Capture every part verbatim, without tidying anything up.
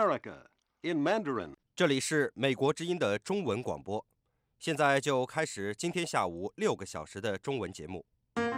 America in Mandarin. 这里是美国之音的中文广播，现在就开始今天下午六个小时的中文节目。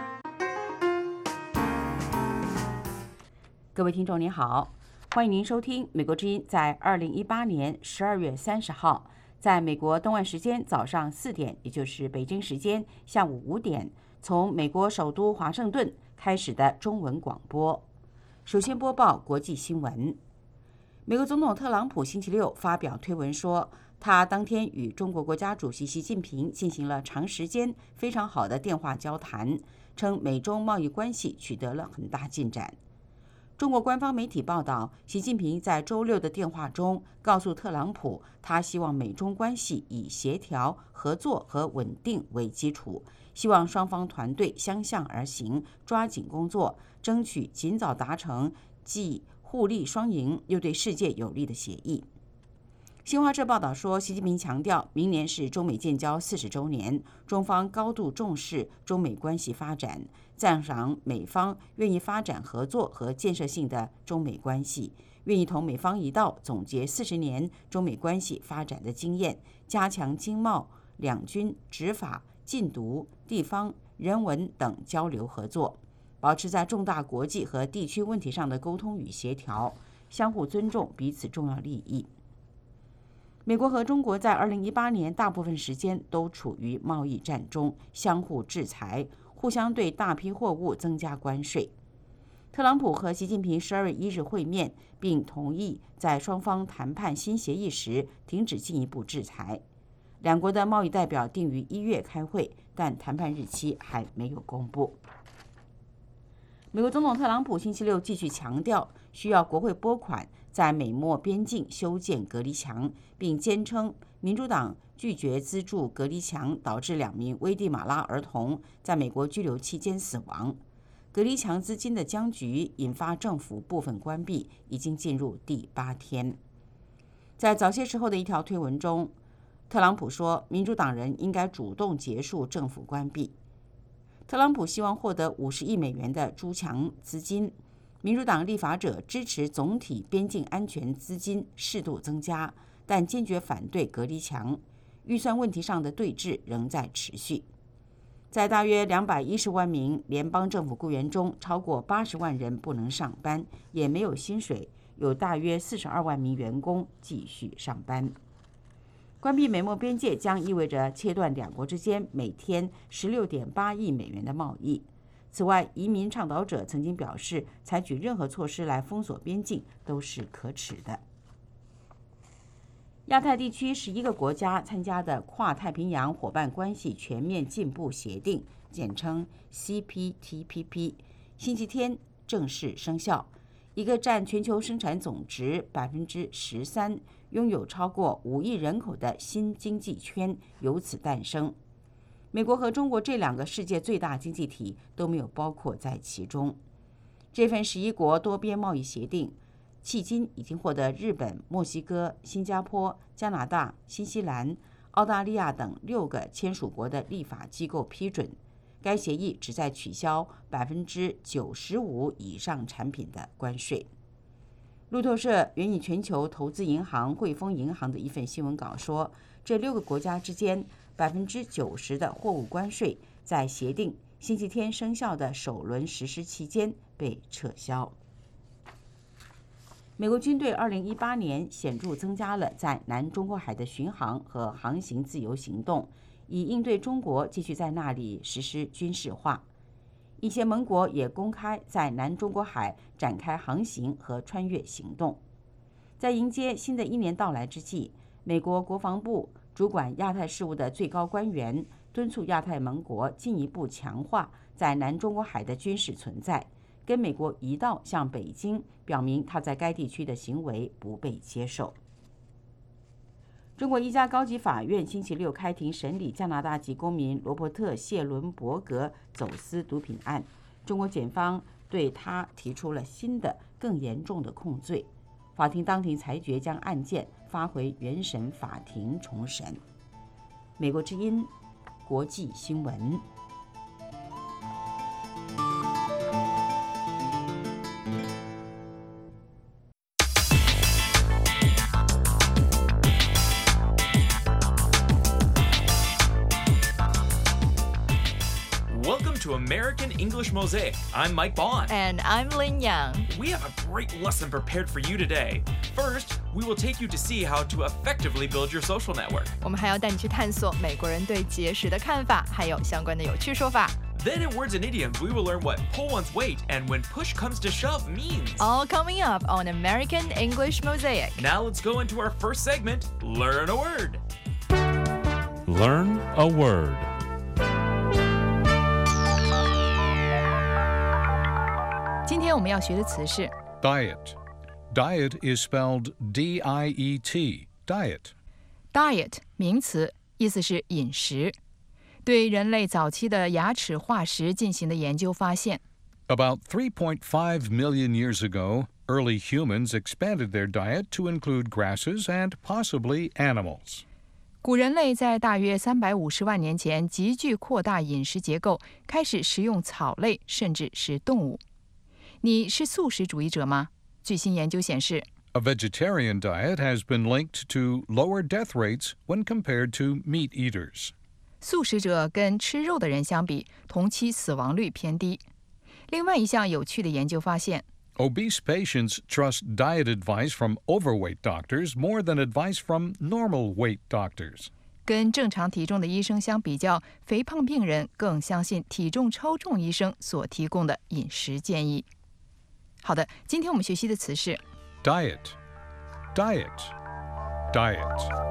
各位听众您好，欢迎您收听美国之音在二零一八年十二月三十号，在美国东岸时间早上四点，也就是北京时间下午五点，从美国首都华盛顿开始的中文广播。首先播报国际新闻。美国总统特朗普星期六发表推文说，他当天与中国国家主席习近平进行了长时间非常好的电话交谈，称美中贸易关系取得了很大进展。中国官方媒体报道，习近平在周六的电话中告诉特朗普，他希望美中关系以协调、合作和稳定为基础，希望双方团队相向而行，抓紧工作，争取尽早达成既互利双赢又对世界有利的协议。新华社报道说，习近平强调，明年是中美建交四十周年，中方高度重视中美关系发展，赞赏美方愿意发展合作和建设性的中美关系，愿意同美方一道总结四十年中美关系发展的经验，加强经贸、两军、执法、禁毒、地方、人文等交流合作，保持在重大国际和地区问题上的沟通与协调，相互尊重彼此重要利益。美国和中国在二零一八年大部分时间都处于贸易战中，相互制裁，互相对大批货物增加关税。特朗普和习近平十二月一日会面，并同意在双方谈判新协议时停止进一步制裁。两国的贸易代表定于一月开会，但谈判日期还没有公布。美国总统特朗普星期六继续强调，需要国会拨款在美墨边境修建隔离墙，并坚称民主党拒绝资助隔离墙，导致两名危地马拉儿童在美国居留期间死亡。隔离墙资金的僵局引发政府部分关闭，已经进入第八天。在早些时候的一条推文中，特朗普说，民主党人应该主动结束政府关闭。特朗普希望获得五十亿美元的筑墙资金，民主党立法者支持总体边境安全资金适度增加，但坚决反对隔离墙。预算问题上的对峙仍在持续。在大约两百一十万名联邦政府雇员中，超过八十万人不能上班，也没有薪水，有大约四十二万名员工继续上班。关闭美墨边界将意味着切断两国之间每天 十六点八亿美元的贸易。此外，移民倡导者曾经表示，采取任何措施来封锁边境都是可耻的。亚太地区十一个国家参加的跨太平洋伙伴关系全面进步协定，简称 C P T P P， 星期天正式生效。一个占全球生产总值百分之十三、拥有超过五亿人口的新经济圈由此诞生。美国和中国这两个世界最大经济体都没有包括在其中。这份十一国多边贸易协定迄今已经获得日本、墨西哥、新加坡、加拿大、新西兰、澳大利亚等六个签署国的立法机构批准。该协议旨在取消百分之九十五以上产品的关税。路透社援引全球投资银行汇丰银行的一份新闻稿说，这六个国家之间百分之九十的货物关税在协定星期天生效的首轮实施期间被撤销。美国军队二零一八年显著增加了在南中国海的巡航和航行自由行动，以应对中国继续在那里实施军事化。一些盟国也公开在南中国海展开航行和穿越行动。在迎接新的一年到来之际，美国国防部主管亚太事务的最高官员敦促亚太盟国进一步强化在南中国海的军事存在，跟美国一道向北京表明他在该地区的行为不被接受。中国一家高级法院星期六开庭审理加拿大籍公民罗伯特·谢伦伯格走私毒品案，中国检方对他提出了新的、更严重的控罪。法庭当庭裁决将案件发回原审法庭重审。美国之音国际新闻。 American English Mosaic. I'm Mike Bond. And I'm Lin Yang. We have a great lesson prepared for you today. First, we will take you to see how to effectively build your social network. 我们还要带你去探索美国人对节食的看法，还有相关的有趣说法。 Then in Words and Idioms, we will learn what pull one's weight and when push comes to shove means. All coming up on American English Mosaic. Now let's go into our first segment, Learn a Word. Learn a word. Today 今天我们要学的词是 Diet. Diet is spelled D I E T. Diet. diet 名词，意思是饮食。对人类早期的牙齿化石进行的研究发现 About three point five million years ago, early humans expanded their diet to include grasses and possibly animals. 古人类在大约三百五十万年前急剧扩大饮食结构，开始食用草类，甚至是动物。你是素食主义者吗？据新研究显示 A vegetarian diet has been linked to lower death rates when compared to meat eaters. 素食者跟吃肉的人相比，同期死亡率偏低。另外一项有趣的研究发现 Obese patients trust diet advice from overweight doctors more than advice from normal weight doctors. 跟正常体重的医生相比较，肥胖病人更相信体重超重医生所提供的饮食建议。好的，今天我们学习的词是 Diet. Diet. Diet.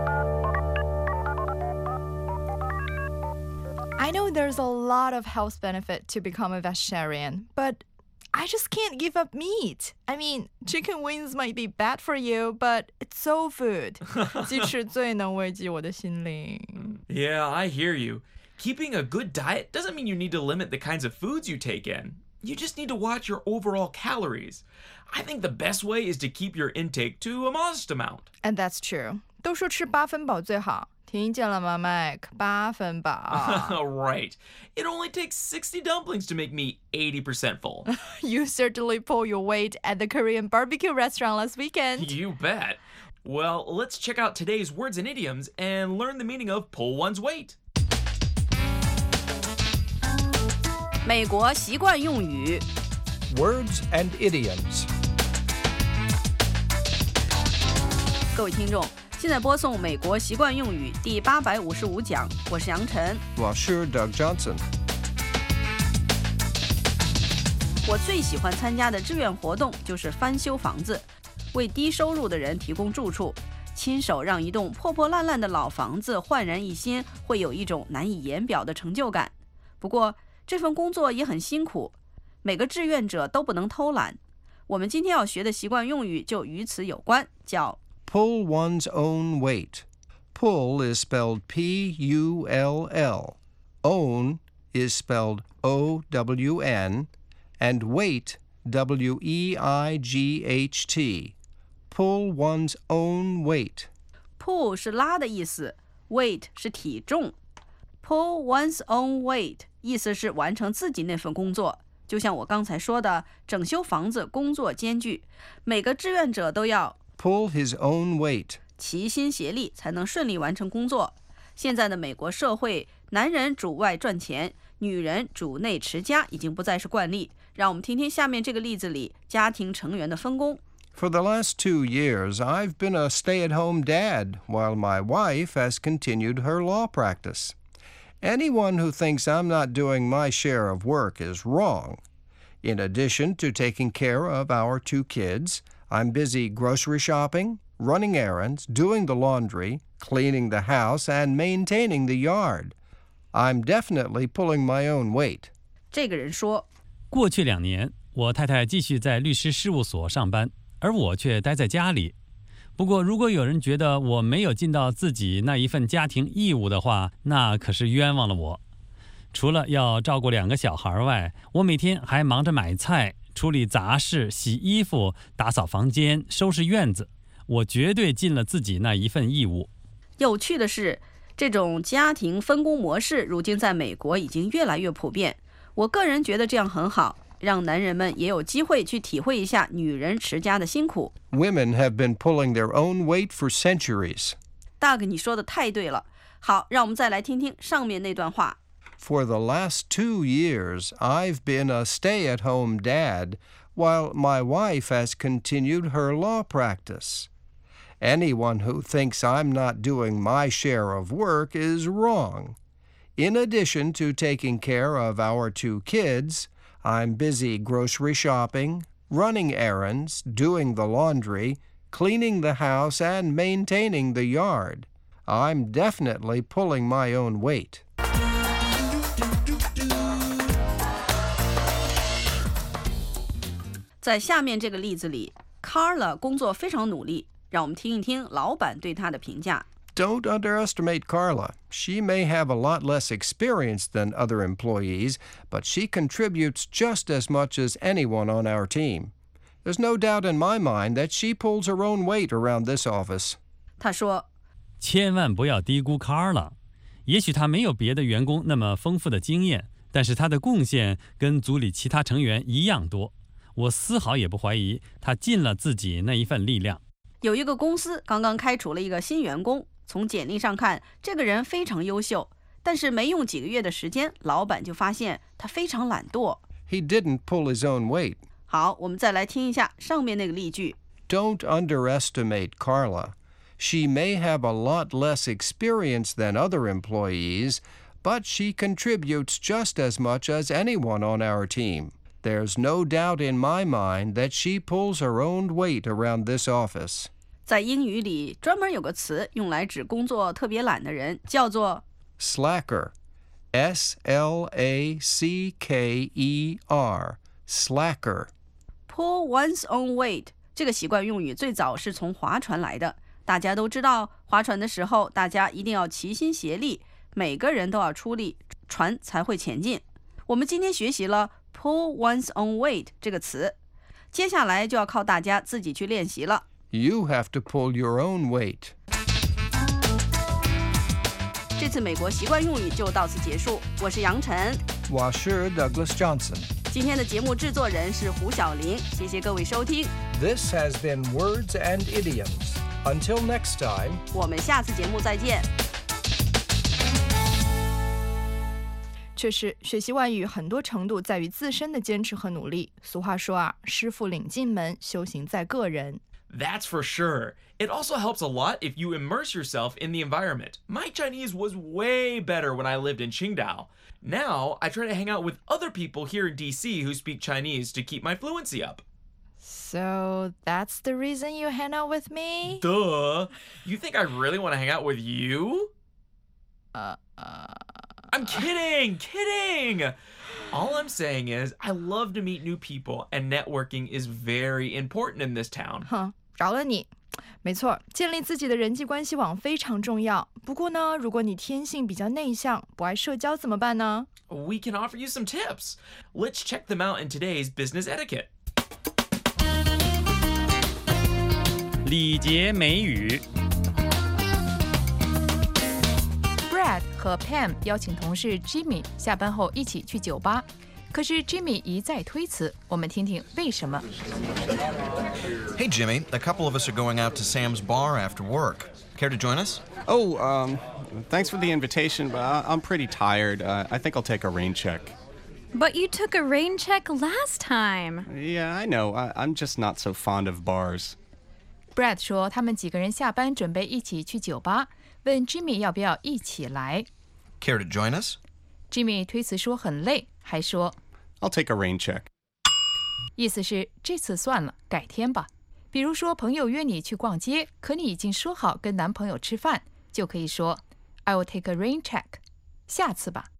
I know there's a lot of health benefit to become a vegetarian, but I just can't give up meat. I mean, chicken wings might be bad for you, but it's soul food. 鸡翅最能慰藉我的心灵。 Yeah, I hear you. Keeping a good diet doesn't mean you need to limit the kinds of foods you take in. You just need to watch your overall calories. I think the best way is to keep your intake to a modest amount. And that's true. 都说吃八分饱最好。听见了吗 Mike? 八分饱。 Right. It only takes sixty dumplings to make me eighty percent full. You certainly pull your weight at the Korean barbecue restaurant last weekend. You bet. Well, let's check out today's words and idioms and learn the meaning of pull one's weight. 美国习惯用语 Words and idioms. 各位听众，现在播送美国习惯用语第八百五十五讲，我是杨晨。 我是 Doug Johnson. 我最喜欢参加的志愿活动就是翻修房子，为低收入的人提供住处。亲手让一栋破破烂烂的老房子焕然一新，会有一种难以言表的成就感。不过，这份工作也很辛苦，每个志愿者都不能偷懒。我们今天要学的习惯用语就与此有关，叫 Pull one's own weight. Pull is spelled P U L L. Own is spelled O W N. And weight, W E I G H T. Pull one's own weight. Pull 是拉的意思， weight 是体重。Pull one's own weight 意思是完成自己那份工作。就像我刚才说的，整修房子工作艰巨，每个志愿者都要 Pull his own weight. 齐心协力才能顺利完成工作。现在的美国社会，男人主外赚钱，女人主内持家已经不再是惯例。让我们听听下面这个例子里家庭成员的分工。 For the last two years, I've been a stay-at-home dad, while my wife has continued her law practice. Anyone who thinks I'm not doing my share of work is wrong. In addition to taking care of our two kids, I'm busy grocery shopping, running errands, doing the laundry, cleaning the house, and maintaining the yard. I'm definitely pulling my own weight. 这个人说， 过去两年，我太太继续在律师事务所上班，而我却待在家里。不过，如果有人觉得我没有尽到自己那一份家庭义务的话，那可是冤枉了我。除了要照顾两个小孩外，我每天还忙着买菜、处理杂事、洗衣服、打扫房间、收拾院子。我绝对尽了自己那一份义务。 有趣的是，这种家庭分工模式如今在美国已经越来越普遍。我个人觉得这样很好，让男人们也有机会去体会一下女人持家的辛苦。 Women have been pulling their own weight for centuries. 大哥，你说的太对了。好，让我们再来听听上面那段话。 For the last two years, I've been a stay-at-home dad, while my wife has continued her law practice. Anyone who thinks I'm not doing my share of work is wrong. In addition to taking care of our two kids, I'm busy grocery shopping, running errands, doing the laundry, cleaning the house, and maintaining the yard. I'm definitely pulling my own weight. 在下面这个例子里 ，Carla 工作非常努力，让我们听一听老板对她的评价。 Don't underestimate Carla. She may have a lot less experience than other employees, but she contributes just as much as anyone on our team. There's no doubt in my mind that she pulls her own weight around this office. 他说千万不要低估 Carla。也许她没有别的员工那么丰富的经验，但是她的贡献跟组里其他成员一样多。我丝毫也不怀疑她尽了自己那一份力量。 有一个公司刚刚开除了一个新员工，从简历上看，这个人非常优秀，但是没用几个月的时间，老板就发现他非常懒惰。 He didn't pull his own weight. 好，我们再来听一下上面那个例句。 Don't underestimate Carla. She may have a lot less experience than other employees, but she contributes just as much as anyone on our team. There's no doubt in my mind that she pulls her own weight around this office. 在英语里，专门有个词用来指工作特别懒的人，叫做 slacker. S L A C K E R. Slacker. Pull one's own weight 这个习惯用语最早是从划船来的。大家都知道，划船的时候，大家一定要齐心协力，每个人都要出力，船才会前进。我们今天学习了 pull one's own weight 这个词，接下来就要靠大家自己去练习了。 You have to pull your own weight. 这次美国习惯用语就到此结束。我是杨晨， 我是 Douglas Johnson. 今天的节目制作人是胡小玲，谢谢各位收听。 This has been Words and Idioms. Until next time, 我们下次节目再见。 确实，学习外语很多程度在于自身的坚持和努力。俗话说啊，师傅领进门，修行在个人。 That's for sure. It also helps a lot if you immerse yourself in the environment. My Chinese was way better when I lived in Qingdao. Now, I try to hang out with other people here in D C who speak Chinese to keep my fluency up. So that's the reason you hang out with me? Duh. You think I really want to hang out with you? Uh, uh... I'm kidding, kidding. All I'm saying is I love to meet new people and networking is very important in this town. 哼，饶了你。没错，建立自己的人际关系网非常重要。不过呢，如果你天性比较内向，不爱社交怎么办呢？ We can offer you some tips. Let's check them out in today's business etiquette. 礼节美语。 Brad 和 Pam 邀请同事 Jimmy 下班后一起去酒吧，可是 Jimmy 一再推辞，我们听听为什么。 Hey Jimmy, a couple of us are going out to Sam's bar after work. Care to join us? Oh, um, thanks for the invitation, but I- I'm pretty tired. Uh, I think I'll take a rain check. But you took a rain check last time. Yeah, I know. I- I'm just not so fond of bars. Brad 说他们几个人下班准备一起去酒吧，问 Jimmy 要不要一起来。 Care to join us? Jimmy 推辞说很累，还说 I'll take a rain check. 意思是这次算了，改天吧。比如说朋友约你去逛街，可你已经说好跟男朋友吃饭，就可以说 I will take a rain check. 下次吧。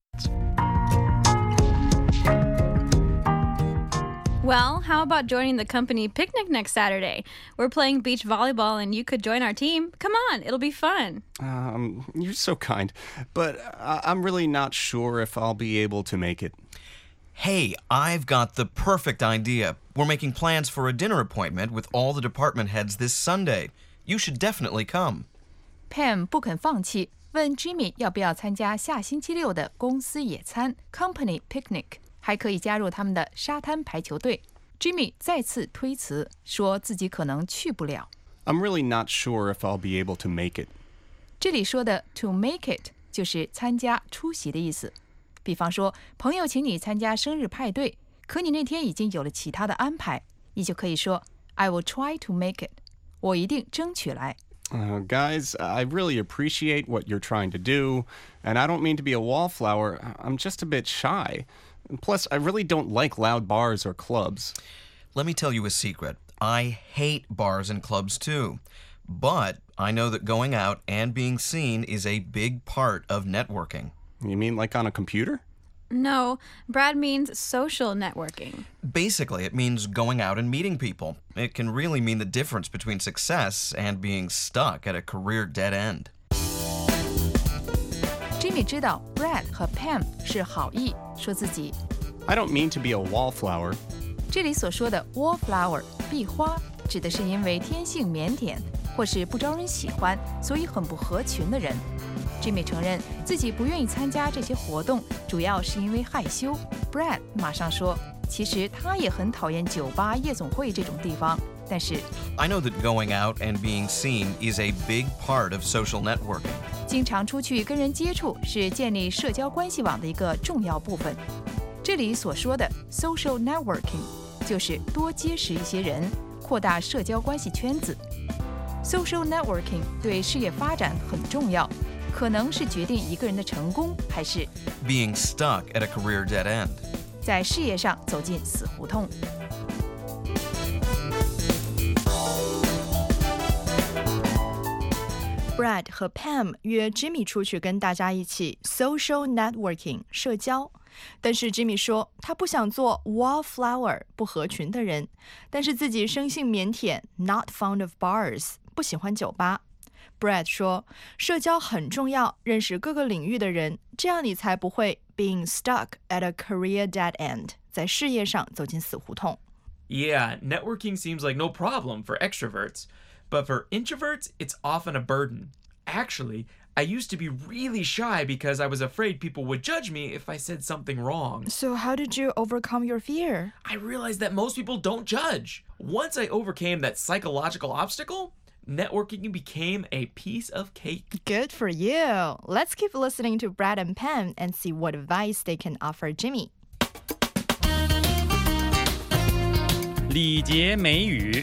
Well, how about joining the company picnic next Saturday? We're playing beach volleyball and you could join our team. Come on, it'll be fun. Um, you're so kind, but I- I'm really not sure if I'll be able to make it. Hey, I've got the perfect idea. We're making plans for a dinner appointment with all the department heads this Sunday. You should definitely come. Pam 不肯放弃，问 Jimmy 要不要参加下星期六的公司野餐 company picnic， 还可以加入他们的沙滩排球队。Jimmy 再次推辞，说自己可能去不了。 I'm really not sure if I'll be able to make it. 这里说的 to make it 就是参加、出席的意思。 比方说，朋友请你参加生日派对，可你那天已经有了其他的安排，你就可以说 I will try to make it， 我一定争取来。 Uh, guys, I really appreciate what you're trying to do, and I don't mean to be a wallflower. I'm just a bit shy. Plus, I really don't like loud bars or clubs. Let me tell you a secret. I hate bars and clubs too. But I know that going out and being seen is a big part of networking. You mean like on a computer? No, Brad means social networking. Basically, it means going out and meeting people. It can really mean the difference between success and being stuck at a career dead end. Jimmy 知道 Brad 和 Pam 是好意，说自己 I don't mean to be a wallflower. 这里所说的 wallflower 壁花，指的是因为天性腼腆或是不招人喜欢，所以很不合群的人。Jimmy 承认自己不愿意参加这些活动，主要是因为害羞。Brad 马上说，其实他也很讨厌酒吧、夜总会这种地方，但是 I know that going out and being seen is a big part of social networking. 经常出去跟人接触是建立社交关系网的一个重要部分。这里所说的 social networking 就是多结识一些人，扩大社交关系圈子。Social networking 对事业发展很重要，可能是决定一个人的成功，还是 being stuck at a career dead end. 在事业上走进死胡同。 Brad 和 Pam 约 Jimmy 出去跟大家一起 social networking 社交，但是 Jimmy 说他不想做 wallflower 不合群的人，但是自己生性腼腆 not fond of bars 不喜欢酒吧。Brad 说社交很重要，认识各个领域的人，这样你才不会 being stuck at a career dead end 在事业上走进死胡同。 Yeah, networking seems like no problem for extroverts. But for introverts, it's often a burden. Actually, I used to be really shy because I was afraid people would judge me if I said something wrong. So how did you overcome your fear? I realized that most people don't judge. Once I overcame that psychological obstacle, networking became a piece of cake. Good for you. Let's keep listening to Brad and Pam and see what advice they can offer Jimmy. 礼节美语。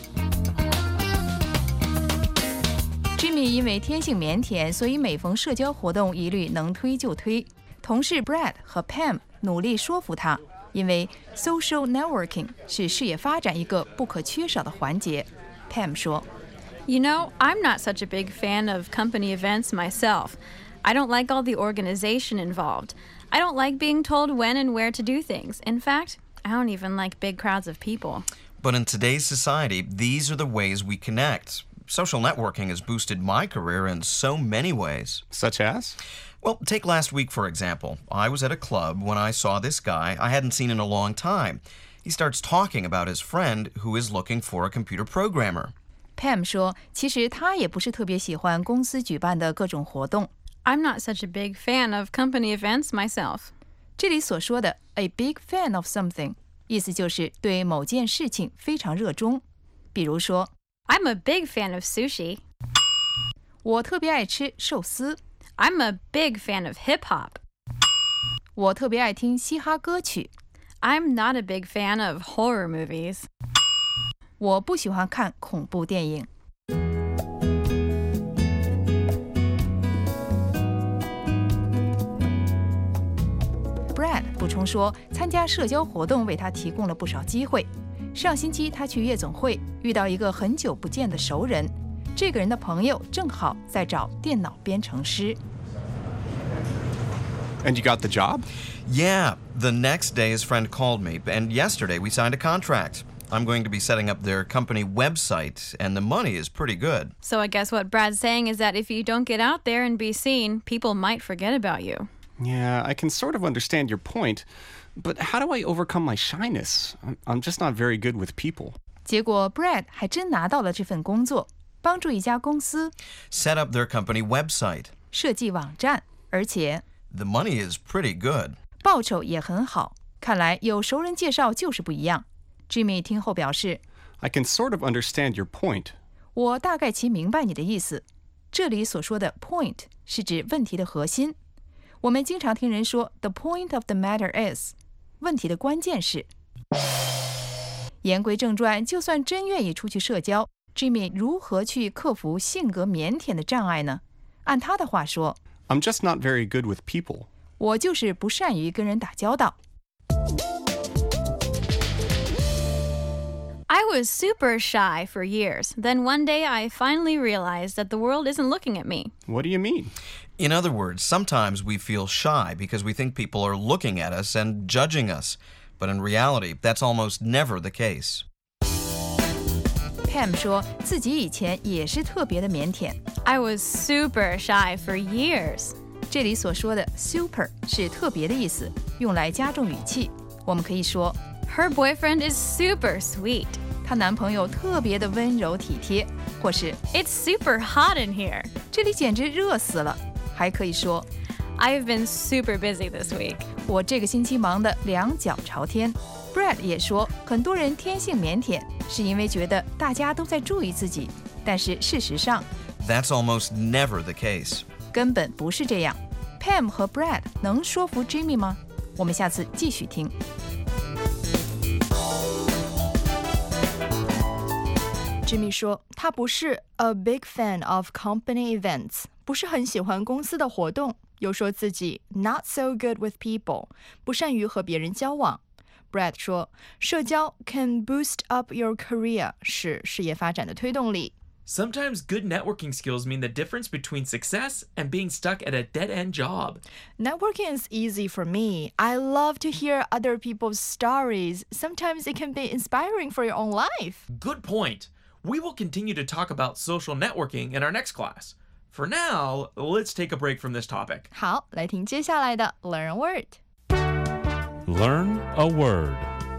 Jimmy 因为天性腼腆，所以每逢社交活动一律能推就推。同事 Brad 和 Pam 努力说服他，因为 social networking 是事业发展一个不可缺少的环节。Pam 说 You know, I'm not such a big fan of company events myself. I don't like all the organization involved. I don't like being told when and where to do things. In fact, I don't even like big crowds of people. But in today's society, these are the ways we connect. Social networking has boosted my career in so many ways. Such as? Well, take last week, for example. I was at a club when I saw this guy I hadn't seen in a long time. He starts talking about his friend who is looking for a computer programmer. Pam 说其实他也不是特别喜欢公司举办的各种活动。 I'm not such a big fan of company events myself. 这里所说的 a big fan of something 意思就是对某件事情非常热衷。比如说 I'm a big fan of sushi. 我特别爱吃寿司。 I'm a big fan of hip-hop. 我特别爱听嘻哈歌曲。 I'm not a big fan of horror movies. 我不喜欢看恐怖电影。Brad 补充说，参加社交活动为他提供了不少机会。上星期他去夜总会，遇到一个很久不见的熟人，这个人的朋友正好在找电脑编程师。 And you got the job? Yeah, the next day his friend called me, and yesterday we signed a contract. I'm going to be setting up their company website, and the money is pretty good. So I guess what Brad's saying is that if you don't get out there and be seen, people might forget about you. Yeah, I can sort of understand your point. But how do I overcome my shyness? I'm just not very good with people. 结果 Brad 还真拿到了这份工作，帮助一家公司 set up their company website. 设计网站，而且 the money is pretty good. 报酬也很好。看来有熟人介绍就是不一样。Jimmy 听后表示 I can sort of understand your point. 我大概其明白你的意思。这里所说的 point 是指问题的核心。 我们经常听人说 The point of the matter is， 问题的关键是。言归正传，就算真愿意出去社交， Jimmy 如何去克服性格腼腆的障碍呢？按他的话说 I'm just not very good with people. 我就是不善于跟人打交道。 I was super shy for years. Then one day I finally realized that the world isn't looking at me. What do you mean? In other words, sometimes we feel shy because we think people are looking at us and judging us. But in reality, that's almost never the case. Pam 说自己以前也是特别的腼腆。 I was super shy for years. 这里所说的 super 是特别的意思，用来加重语气。我们可以说 Her boyfriend is super sweet. 她男朋友特别的温柔体贴，或是 It's super hot in here. 这里简直热死了。还可以说 I've been super busy this week. 我这个星期忙得两脚朝天。Brad 也说，很多人天性腼腆，是因为觉得大家都在注意自己，但是事实上 That's almost never the case. 根本不是这样。Pam 和 Brad 能说服 Jimmy 吗？我们下次继续听。 Jimmy 说，他不是 a big fan of company events， 不是很喜欢公司的活动，又说自己 not so good with people， 不善于和别人交往。Brad 说，社交 can boost up your career， 是事业发展的推动力。 Sometimes good networking skills mean the difference between success and being stuck at a dead-end job. Networking is easy for me. I love to hear other people's stories. Sometimes it can be inspiring for your own life. Good point. We will continue to talk about social networking in our next class. For now, let's take a break from this topic. 好，来听接下来的 Learn a Word. Learn a word.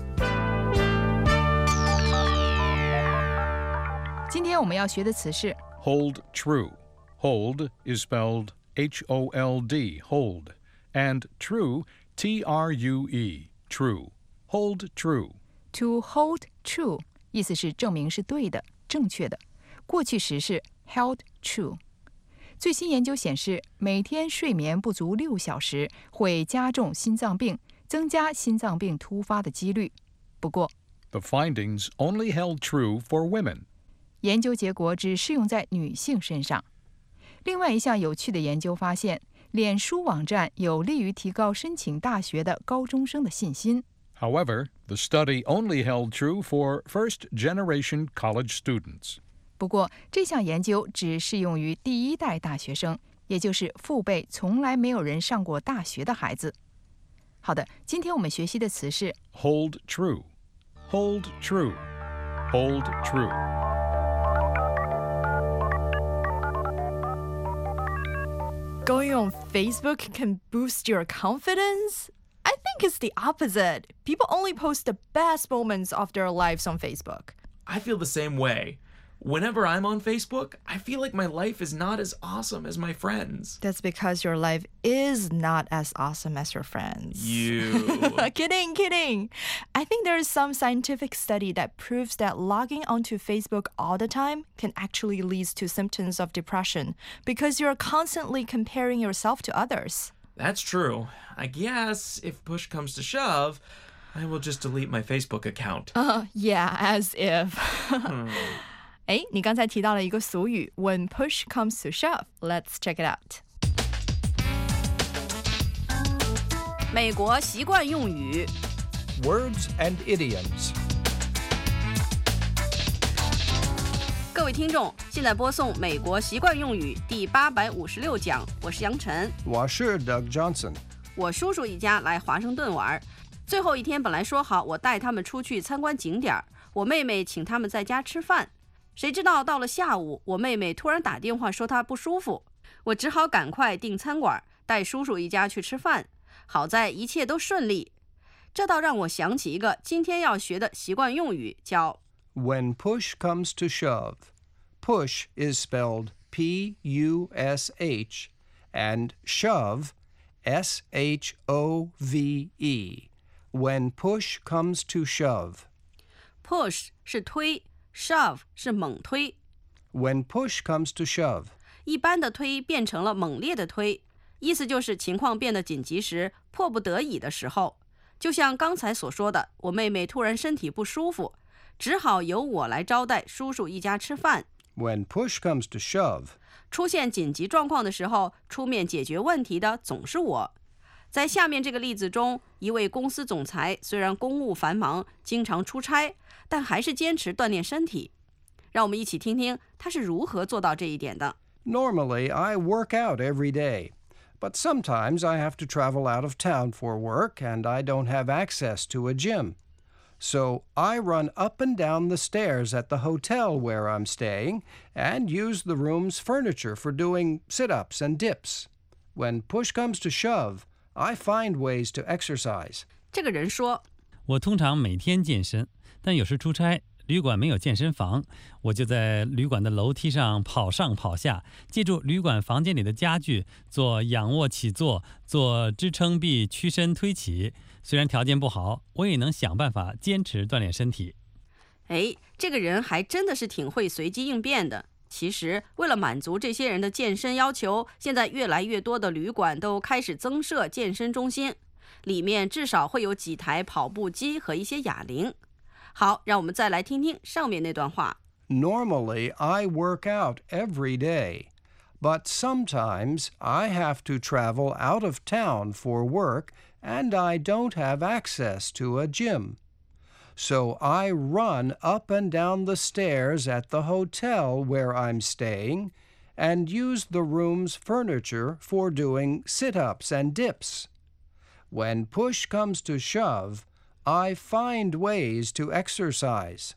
今天我们要学的词是 Hold true. Hold is spelled H O L D, hold, and true, T R U E, true. Hold true. To hold true 意思是证明是对的、正确的。过去时是 held true。最新研究显示，每天睡眠不足六小时会加重心脏病，增加心脏病突发的几率。不过 The findings only held true for women. 研究结果只适用在女性身上。另外一项有趣的研究发现，脸书网站有利于提高申请大学的高中生的信心。 However, the study only held true for first-generation college students. 不过，这项研究只适用于第一代大学生，也就是父辈从来没有人上过大学的孩子。好的，今天我们学习的词是 Hold true. Hold true. Hold true. Going on Facebook can boost your confidence? I think it's the opposite. People only post the best moments of their lives on Facebook. I feel the same way. Whenever I'm on Facebook, I feel like my life is not as awesome as my friends. That's because your life is not as awesome as your friends. You. Kidding, kidding. I think there is some scientific study that proves that logging onto Facebook all the time can actually lead to symptoms of depression because you're constantly comparing yourself to others. That's true. I guess if push comes to shove, I will just delete my Facebook account. Uh, yeah, as if. 哎，你刚才提到了一个俗语 When push comes to shove. Let's check it out. 美国习惯用语 Words and idioms. 各位听众，现在播送美国习惯用语第八百五十六讲，我是杨晨， 我是 Doug Johnson。 我叔叔一家来华盛顿玩，最后一天本来说好我带他们出去参观景点，我妹妹请他们在家吃饭，谁知道到了下午，我妹妹突然打电话说她不舒服，我只好赶快订餐馆，带叔叔一家去吃饭，好在一切都顺利。这倒让我想起一个今天要学的习惯用语，叫 When push comes to shove. Push is spelled P U S H, and shove, S H O V E. When push comes to shove. Push 是推， shove 是猛推。 When push comes to shove. 一般的推变成了猛烈的推， 意思就是情况变得紧急时，迫不得已的时候。就像刚才所说的，我妹妹突然身体不舒服，只好由我来招待叔叔一家吃饭。 When push comes to shove, 出现紧急状况的时候，出面解决问题的总是我。在下面这个例子中，一位公司总裁虽然公务繁忙，经常出差，但还是坚持锻炼身体。让我们一起听听他是如何做到这一点的。 Normally, I work out every day, but sometimes I have to travel out of town for work and I don't have access to a gym. So I run up and down the stairs at the hotel where I'm staying and use the room's furniture for doing sit-ups and dips. When push comes to shove, I find ways to exercise. 这个人说， 我通常每天健身，但有时出差，旅馆没有健身房，我就在旅馆的楼梯上跑上跑下，借助旅馆房间里的家具做仰卧起坐，做支撑臂屈伸推起。虽然条件不好，我也能想办法坚持锻炼身体。 哎，这个人还真的是挺会随机应变的。其实，为了满足这些人的健身要求，现在越来越多的旅馆都开始增设健身中心，里面至少会有几台跑步机和一些哑铃。好，让我们再来听听上面那段话。 Normally, I work out every day, but sometimes I have to travel out of town for work and I don't have access to a gym. So I run up and down the stairs at the hotel where I'm staying and use the room's furniture for doing sit-ups and dips. When push comes to shove, I find ways to exercise.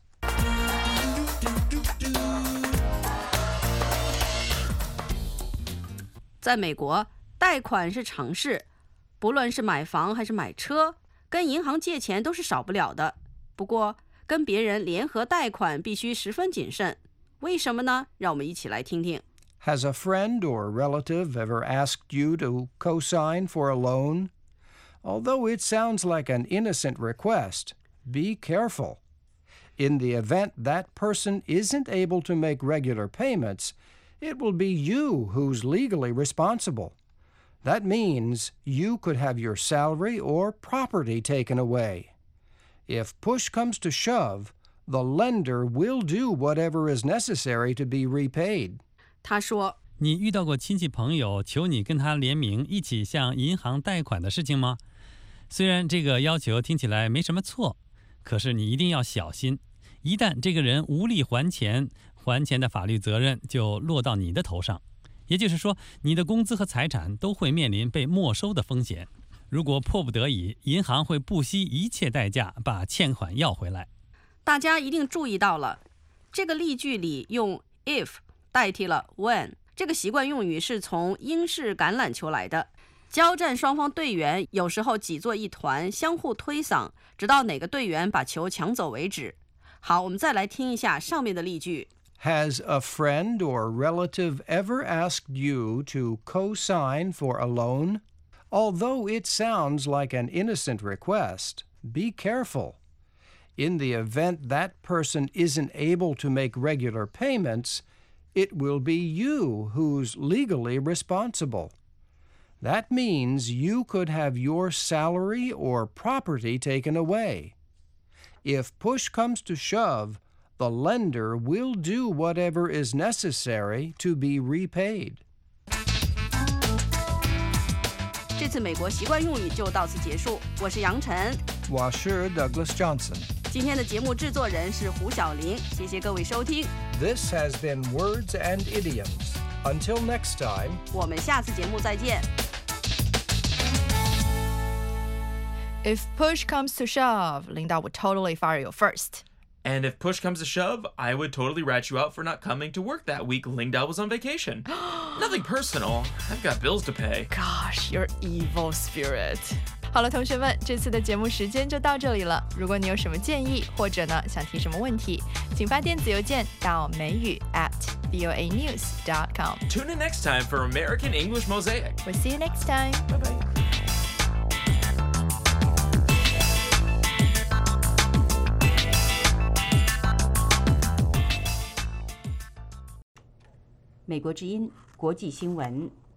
在美国，贷款是常事，不论是买房还是买车，跟银行借钱都是少不了的。不过，跟别人联合贷款必须十分谨慎。为什么呢？让我们一起来听听。 Has a friend or relative ever asked you to co-sign for a loan? Although it sounds like an innocent request, be careful. In the event that person isn't able to make regular payments, it will be you who's legally responsible. That means you could have your salary or property taken away. If push comes to shove, the lender will do whatever is necessary to be repaid. 他说， 你遇到过亲戚朋友求你跟他联名一起向银行贷款的事情吗？虽然这个要求听起来没什么错，可是你一定要小心，一旦这个人无力还钱，还钱的法律责任就落到你的头上。也就是说，你的工资和财产都会面临被没收的风险。如果迫不得已，银行会不惜一切代价把欠款要回来。 大家一定注意到了，这个例句里用 if 代替了 when， 这个习惯用语是从英式橄榄球来的。交战双方队员有时候挤作一团，相互推搡，直到哪个队员把球抢走为止。好，我们再来听一下上面的例句。 Has a friend or relative ever asked you to co-sign for a loan? Although it sounds like an innocent request, be careful. In the event that person isn't able to make regular payments, it will be you who's legally responsible. That means you could have your salary or property taken away. If push comes to shove, the lender will do whatever is necessary to be repaid. 这次美国习惯用语就到此结束。我是杨晨， 我是 Douglas Johnson。 今天的节目制作人是胡小玲，谢谢各位收听。 This has been Words and Idioms. Until next time, 我们下次节目再见。 If push comes to shove, 领导 would totally fire you first. And if push comes to shove, I would totally rat you out for not coming to work that week Ling Dao was on vacation. Nothing personal. I've got bills to pay. Gosh, your evil spirit. 好了，同学们，这次的节目时间就到这里了。如果你有什么建议，或者呢想提什么问题，请发电子邮件到美语 at voa news dot com. Tune in next time for American English Mosaic. We'll see you next time. Bye-bye. 美国之音国际新闻：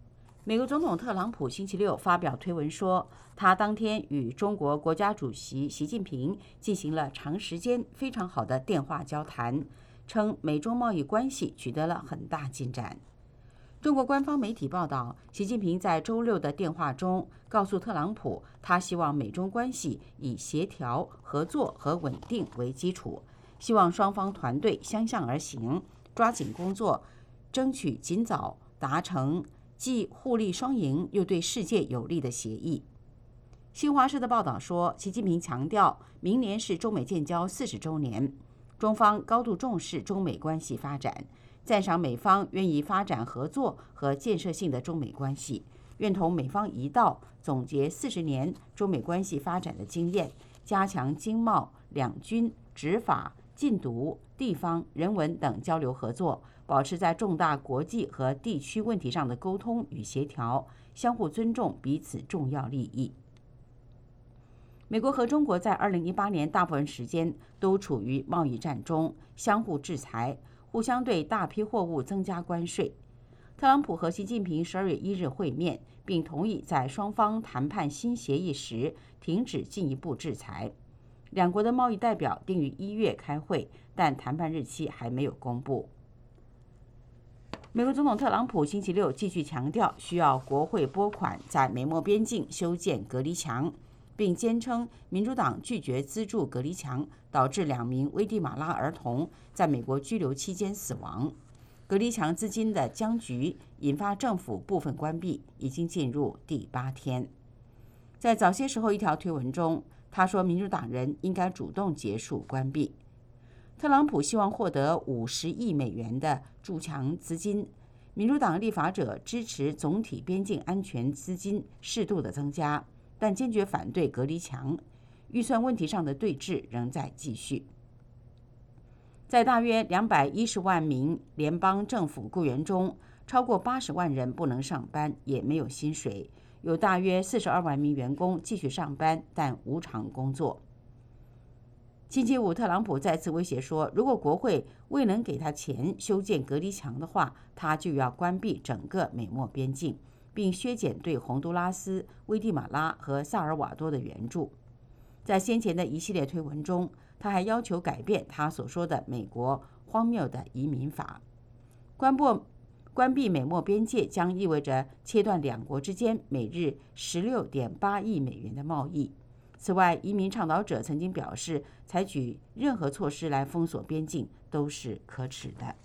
美国总统特朗普星期六发表推文说，他当天与中国国家主席习近平进行了长时间非常好的电话交谈，称美中贸易关系取得了很大进展。中国官方媒体报道，习近平在周六的电话中告诉特朗普，他希望美中关系以协调、合作和稳定为基础，希望双方团队相向而行，抓紧工作，争取尽早达成既互利双赢又对世界有利的协议。新华社的报道说，习近平强调，明年是中美建交四十周年，中方高度重视中美关系发展，赞赏美方愿意发展合作和建设性的中美关系，愿同美方一道总结四十年中美关系发展的经验，加强经贸、两军、执法、禁毒、地方、人文等交流合作，保持在重大国际和地区问题上的沟通与协调，相互尊重彼此重要利益。美国和中国在二零一八年大部分时间都处于贸易战中，相互制裁，互相对大批货物增加关税。特朗普和习近平十二月一日会面，并同意在双方谈判新协议时停止进一步制裁。两国的贸易代表定于一月开会，但谈判日期还没有公布。美国总统特朗普星期六继续强调，需要国会拨款在美墨边境修建隔离墙，并坚称民主党拒绝资助隔离墙，导致两名危地马拉儿童在美国拘留期间死亡。隔离墙资金的僵局引发政府部分关闭，已经进入第八天。在早些时候一条推文中，他说民主党人应该主动结束关闭。特朗普希望获得五十亿美元的筑墙资金，民主党立法者支持总体边境安全资金适度的增加，但坚决反对隔离墙。预算问题上的对峙仍在继续。在大约两百一十万名联邦政府雇员中，超过八十万人不能上班，也没有薪水。有大约四十二万名员工继续上班，但无偿工作。星期五，特朗普再次威胁说，如果国会未能给他钱修建隔离墙的话，他就要关闭整个美墨边境，并削减对洪都拉斯、危地马拉和萨尔瓦多的援助。在先前的一系列推文中，他还要求改变他所说的美国荒谬的移民法。关闭关闭美墨边界将意味着切断两国之间每日十六点八亿美元的贸易。此外，移民倡导者曾经表示，采取任何措施来封锁边境都是可耻的。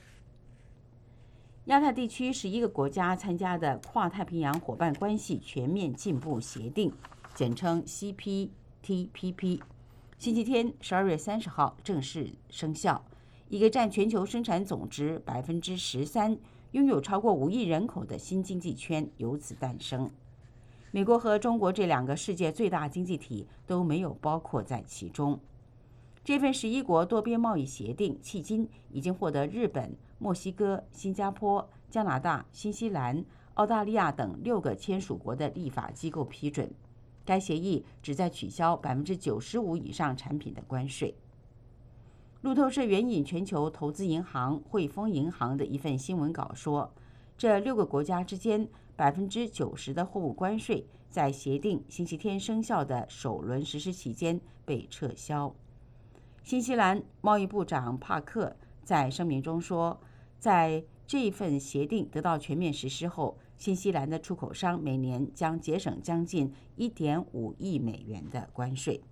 亚太地区十一个国家参加的跨太平洋伙伴关系全面进步协定，简称 C P T P P， 星期天十二月三十号正式生效。一个占全球生产总值百分之十三、拥有超过五亿人口的新经济圈由此诞生。美国和中国这两个世界最大经济体都没有包括在其中。这份十一国多边贸易协定迄今已经获得日本、墨西哥、新加坡、加拿大、新西兰、澳大利亚等六个签署国的立法机构批准。该协议旨在取消百分之九十五以上产品的关税。路透社援引全球投资银行汇丰银行的一份新闻稿说，这六个国家之间百分之九十的货物关税在协定星期天生效的首轮实施期间被撤销。新西兰贸易部长帕克在声明中说，在这份协定得到全面实施后，新西兰的出口商每年将节省将近 一点五亿美元的关税。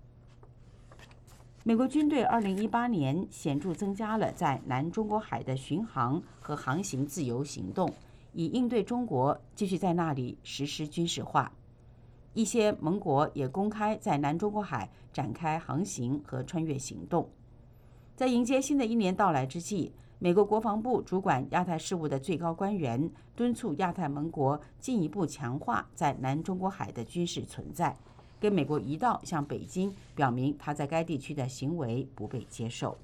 美国军队二零一八年显著增加了在南中国海的巡航和航行自由行动，以应对中国继续在那里实施军事化。一些盟国也公开在南中国海展开航行和穿越行动。在迎接新的一年到来之际，美国国防部主管亚太事务的最高官员敦促亚太盟国进一步强化在南中国海的军事存在，跟美国一道向北京表明他在该地区的行为不被接受。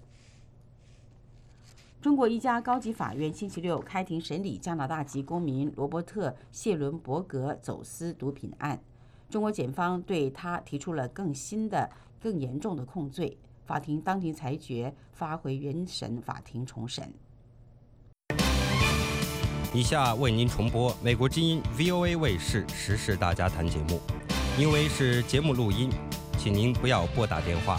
中国一家高级法院星期六开庭审理加拿大籍公民罗伯特·谢伦伯格走私毒品案。中国检方对他提出了更新的、更严重的控罪。法庭当庭裁决，发回原审法庭重审。 以下为您重播美国之音 V O A 卫视时事大家谈节目，因为是节目录音，请您不要拨打电话。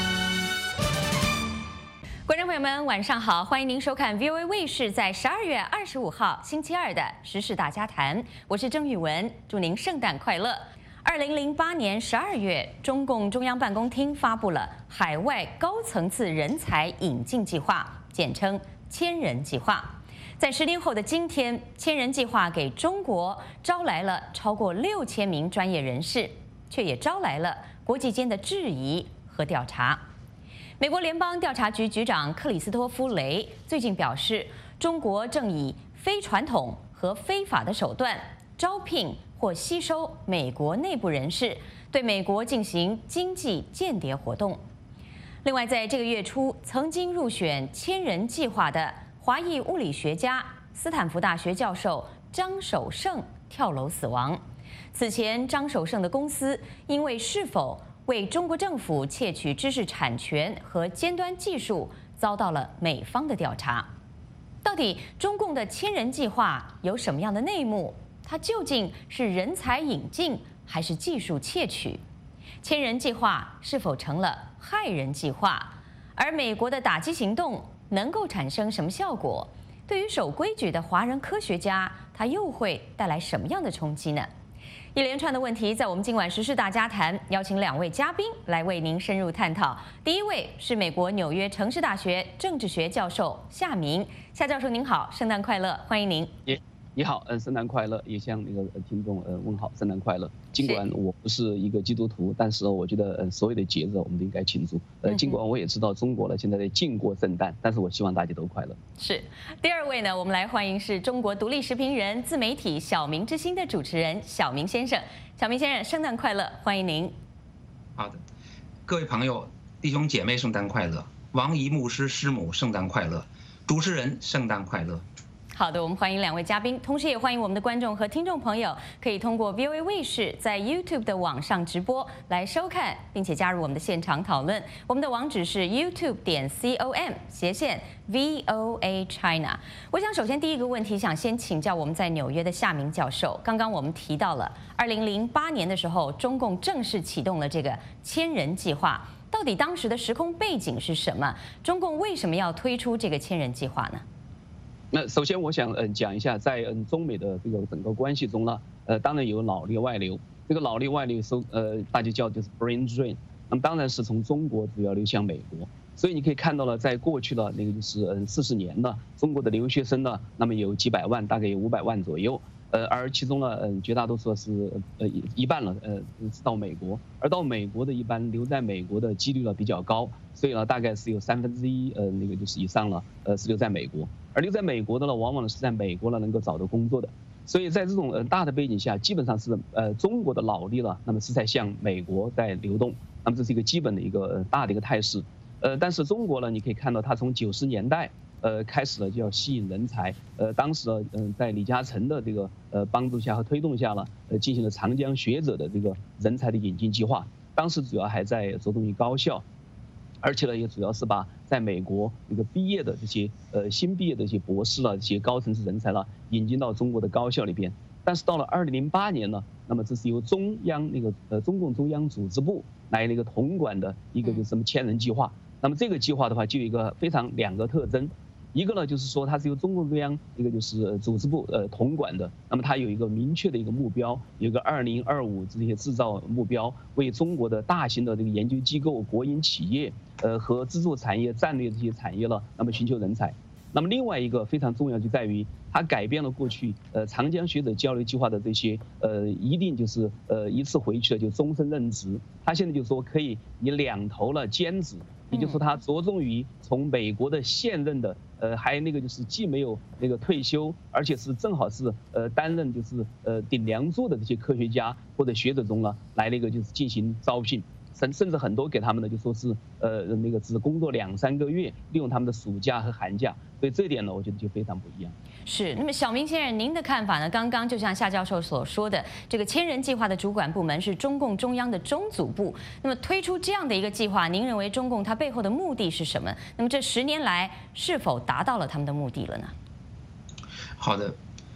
观众朋友们，晚上好，欢迎您收看 V O A 卫视在十二月二十五号星期二的时事大家谈，我是郑玉文，祝您圣诞快乐。二零零八年十二月，中共中央办公厅发布了海外高层次人才引进计划，简称千人计划。在十年后的今天，千人计划给中国招来了超过六千名专业人士，却也招来了国际间的质疑和调查。美国联邦调查局局长克里斯托夫·雷最近表示，中国正以非传统和非法的手段招聘或吸收美国内部人士，对美国进行经济间谍活动。另外，在这个月初，曾经入选千人计划的华裔物理学家、斯坦福大学教授张守胜跳楼死亡。此前，张守胜的公司因为是否为中国政府窃取知识产权和尖端技术，遭到了美方的调查。到底中共的千人计划有什么样的内幕？它究竟是人才引进还是技术窃取？千人计划是否成了害人计划？而美国的打击行动能够产生什么效果？对于守规矩的华人科学家，它又会带来什么样的冲击呢？一连串的问题，在我们今晚时事大家谈，邀请两位嘉宾来为您深入探讨。第一位是美国纽约城市大学政治学教授夏明，夏教授您好，圣诞快乐，欢迎您。 你好，嗯，圣诞快乐，也向那个听众呃问好，圣诞快乐。尽管我不是一个基督徒，但是我觉得呃所有的节日我们都应该庆祝。呃，尽管我也知道中国呢现在在禁过圣诞，但是我希望大家都快乐。 是。第二位呢，我们来欢迎是中国独立时评人、自媒体小明之星的主持人小明先生。小明先生，圣诞快乐，欢迎您。 好的，各位朋友、弟兄姐妹，圣诞快乐！王怡牧师师母，圣诞快乐！主持人，圣诞快乐！ 好的，我们欢迎两位嘉宾，同时也欢迎我们的观众和听众朋友，可以通过 V O A 卫视在 YouTube 的网上直播来收看，并且加入我们的现场讨论。我们的网址是 YouTube 点 com 斜线 V O A China。我想首先第一个问题，想先请教我们在纽约的夏明教授。刚刚我们提到了二零零八年的时候，中共正式启动了这个千人计划，到底当时的时空背景是什么？中共为什么要推出这个千人计划呢？ 那首先我想嗯讲一下，在嗯中美的这个整个关系中呢，呃当然有脑力外流，这个脑力外流收呃大家叫就是 brain drain， 那么当然是从中国主要流向美国，所以你可以看到了，在过去的那个就是嗯四十年呢，中国的留学生呢，那么有几百万，大概有五百万左右。呃，而其中呢，嗯，绝大多数是呃一半了，呃，是到美国，而到美国的一般留在美国的几率呢比较高，所以呢，大概是有三分之一，呃，那个就是以上了，呃，是留在美国，而留在美国的呢，往往是在美国呢能够找到工作的，所以在这种呃大的背景下，基本上是呃中国的脑力呢，那么是在向美国在流动，那么这是一个基本的一个大的一个态势，呃，但是中国呢，你可以看到它从九十年代。呃，开始了就要吸引人才。呃，当时呢，嗯、呃，在李嘉诚的这个呃帮助下和推动下呢，呃，进行了长江学者的这个人才的引进计划。当时主要还在着重于高校，而且呢，也主要是把在美国那个毕业的这些呃新毕业的这些博士了、这些高层次人才了，引进到中国的高校里边。但是到了二零零八年呢，那么这是由中央那个呃中共中央组织部来那个统管的一个就是什么千人计划。那么这个计划的话，就有一个非常两个特征。一个呢，就是说它是由中共中央一个就是组织部呃统管的，那么它有一个明确的一个目标，有一个二零二五这些制造目标，为中国的大型的这个研究机构、国营企业呃和支柱产业、战略这些产业了，那么寻求人才。那么另外一个非常重要就在于，它改变了过去呃长江学者交流计划的这些呃一定就是呃一次回去了就终身任职，它现在就说可以你两头了兼职。也就是说，他着重于从美国的现任的，呃，还有那个就是既没有那个退休，而且是正好是呃担任就是呃顶梁柱的这些科学家或者学者中呢，来那个就是进行招聘，甚甚至很多给他们呢就说是呃那个只工作两三个月，利用他们的暑假和寒假，所以这一点呢，我觉得就非常不一样。 是，那么小明先生，您的看法呢？刚刚就像夏教授所说的，这个千人计划的主管部门是中共中央的中组部。那么推出这样的一个计划，您认为中共它背后的目的是什么？那么这十年来是否达到了他们的目的了呢？ 好的，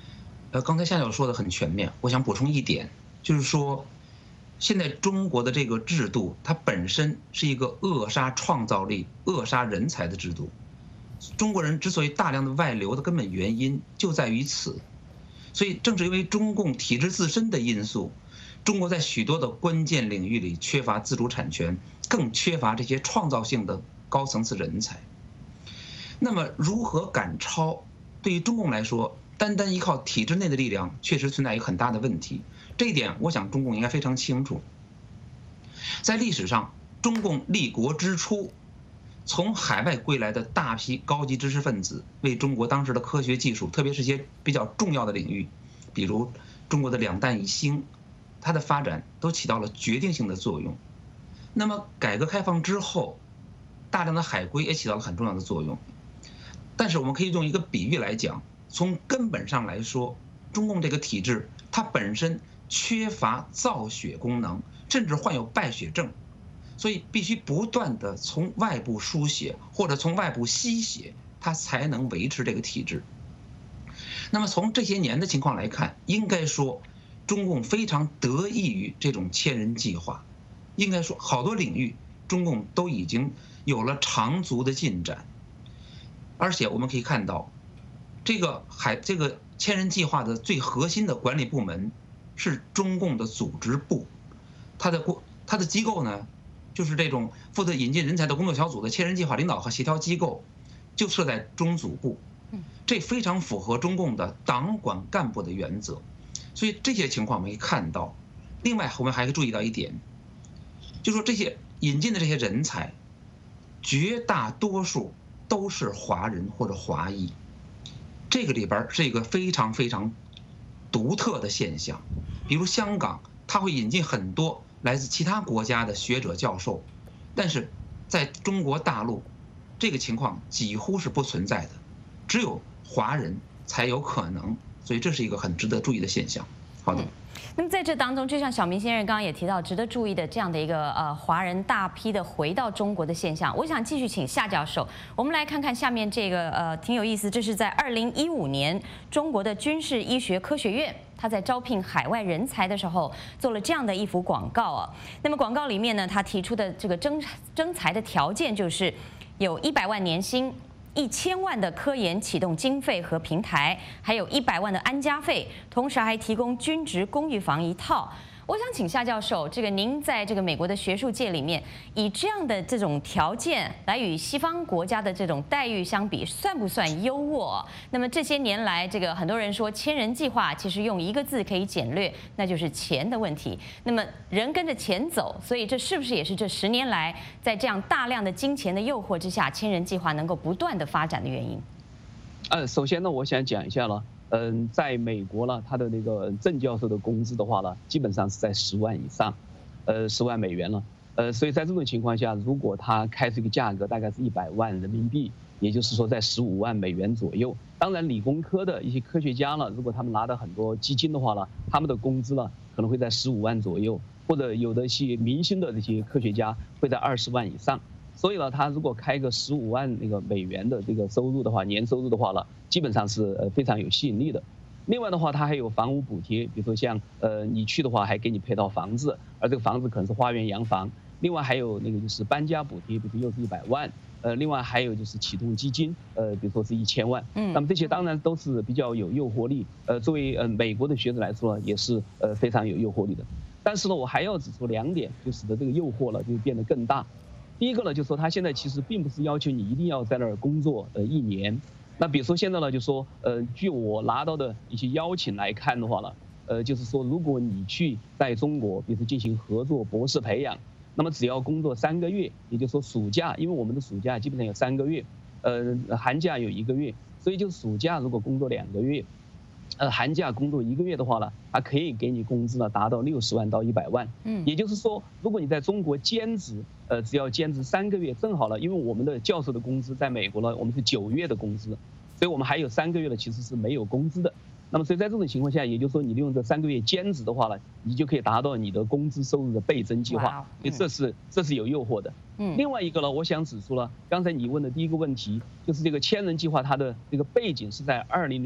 呃，刚才夏教授说的很全面，我想补充一点，就是说，现在中国的这个制度，它本身是一个扼杀创造力、扼杀人才的制度。中国人之所以大量的外流的根本原因就在于此。所以正是因为中共体制自身的因素，中国在许多的关键领域里缺乏自主产权，更缺乏这些创造性的高层次人才。那么如何赶超，对于中共来说，单单依靠体制内的力量确实存在一个很大的问题。这一点我想中共应该非常清楚。在历史上，中共立国之初，从海外归来的大批高级知识分子为中国当时的科学技术，特别是一些比较重要的领域，比如中国的两弹一星，它的发展都起到了决定性的作用。那么改革开放之后，大量的海归也起到了很重要的作用。但是我们可以用一个比喻来讲，从根本上来说，中共这个体制它本身缺乏造血功能，甚至患有败血症，所以必须不断的从外部输血或者从外部吸血，它才能维持这个体制。那么从这些年的情况来看，应该说中共非常得益于这种千人计划，应该说好多领域中共都已经有了长足的进展。而且我们可以看到，这个海这个千人计划的最核心的管理部门是中共的组织部，它的它的机构呢，就是这种负责引进人才的工作小组的千人计划领导和协调机构，就设在中组部，这非常符合中共的党管干部的原则。所以这些情况我们可以看到。另外我们还可以注意到一点，就是说这些引进的这些人才，绝大多数都是华人或者华裔，这个里边是一个非常非常独特的现象。比如香港，它会引进很多来自其他国家的学者教授，但是在中国大陆，这个情况几乎是不存在的，只有华人才有可能，所以这是一个很值得注意的现象。好的。 那么在这当中，就像小明先生刚刚也提到，值得注意的这样的一个呃华人大批的回到中国的现象，我想继续请夏教授，我们来看看下面这个呃挺有意思，这是在二零一五年中国的军事医学科学院，他在招聘海外人才的时候做了这样的一幅广告啊。那么广告里面呢，他提出的这个征征才的条件就是有一百万年薪。一千万的科研启动经费和平台，还有一百万的安家费，同时还提供军职公寓房一套。我想请夏教授，这个您在这个美国的学术界里面，以这样的这种条件来与西方国家的这种待遇相比，算不算优渥？那么这些年来，这个很多人说千人计划其实用一个字可以简略，那就是钱的问题。那么人跟着钱走，所以这是不是也是这十年来在这样大量的金钱的诱惑之下，千人计划能够不断的发展的原因？ 呃，首先呢，我想讲一下了。嗯，在美国呢，他的那个郑教授的工资的话呢，基本上是在十万以上，呃，十万美元了。呃，所以在这种情况下，如果他开出一个价格大概是一百万人民币，也就是说在十五万美元左右。当然，理工科的一些科学家呢，如果他们拿到很多基金的话呢，他们的工资呢可能会在十五万左右，或者有的一些明星的这些科学家会在二十万以上。所以呢，他如果开个十五万那个美元的这个收入的话，年收入的话呢，基本上是呃非常有吸引力的。另外的话，他还有房屋补贴，比如说像呃你去的话，还给你配套房子，而这个房子可能是花园洋房。另外还有那个就是搬家补贴，比如又是一百万。呃，另外还有就是启动基金，呃，比如说是一千万。嗯。那么这些当然都是比较有诱惑力。呃，作为呃美国的学者来说呢，也是呃非常有诱惑力的。但是呢，我还要指出两点，就使得这个诱惑呢就变得更大。第一个呢，就是说他现在其实并不是要求你一定要在那儿工作呃一年。那比如说现在呢，就说呃，据我拿到的一些邀请来看的话呢，呃，就是说如果你去在中国，比如说进行合作博士培养，那么只要工作三个月，也就是说暑假，因为我们的暑假基本上有三个月，呃，寒假有一个月，所以就暑假如果工作两个月。呃，寒假工作一个月的话呢，它可以给你工资呢达到六十万到一百万。嗯，也就是说，如果你在中国兼职，呃，只要兼职三个月，正好了，因为我们的教授的工资在美国呢，我们是九月的工资，所以我们还有三个月呢其实是没有工资的。那么所以在这种情况下，也就是说你利用这三个月兼职的话呢，你就可以达到你的工资收入的倍增计划。所以这是这是有诱惑的。嗯，另外一个呢，我想指出了刚才你问的第一个问题，就是这个千人计划它的这个背景是在二零零。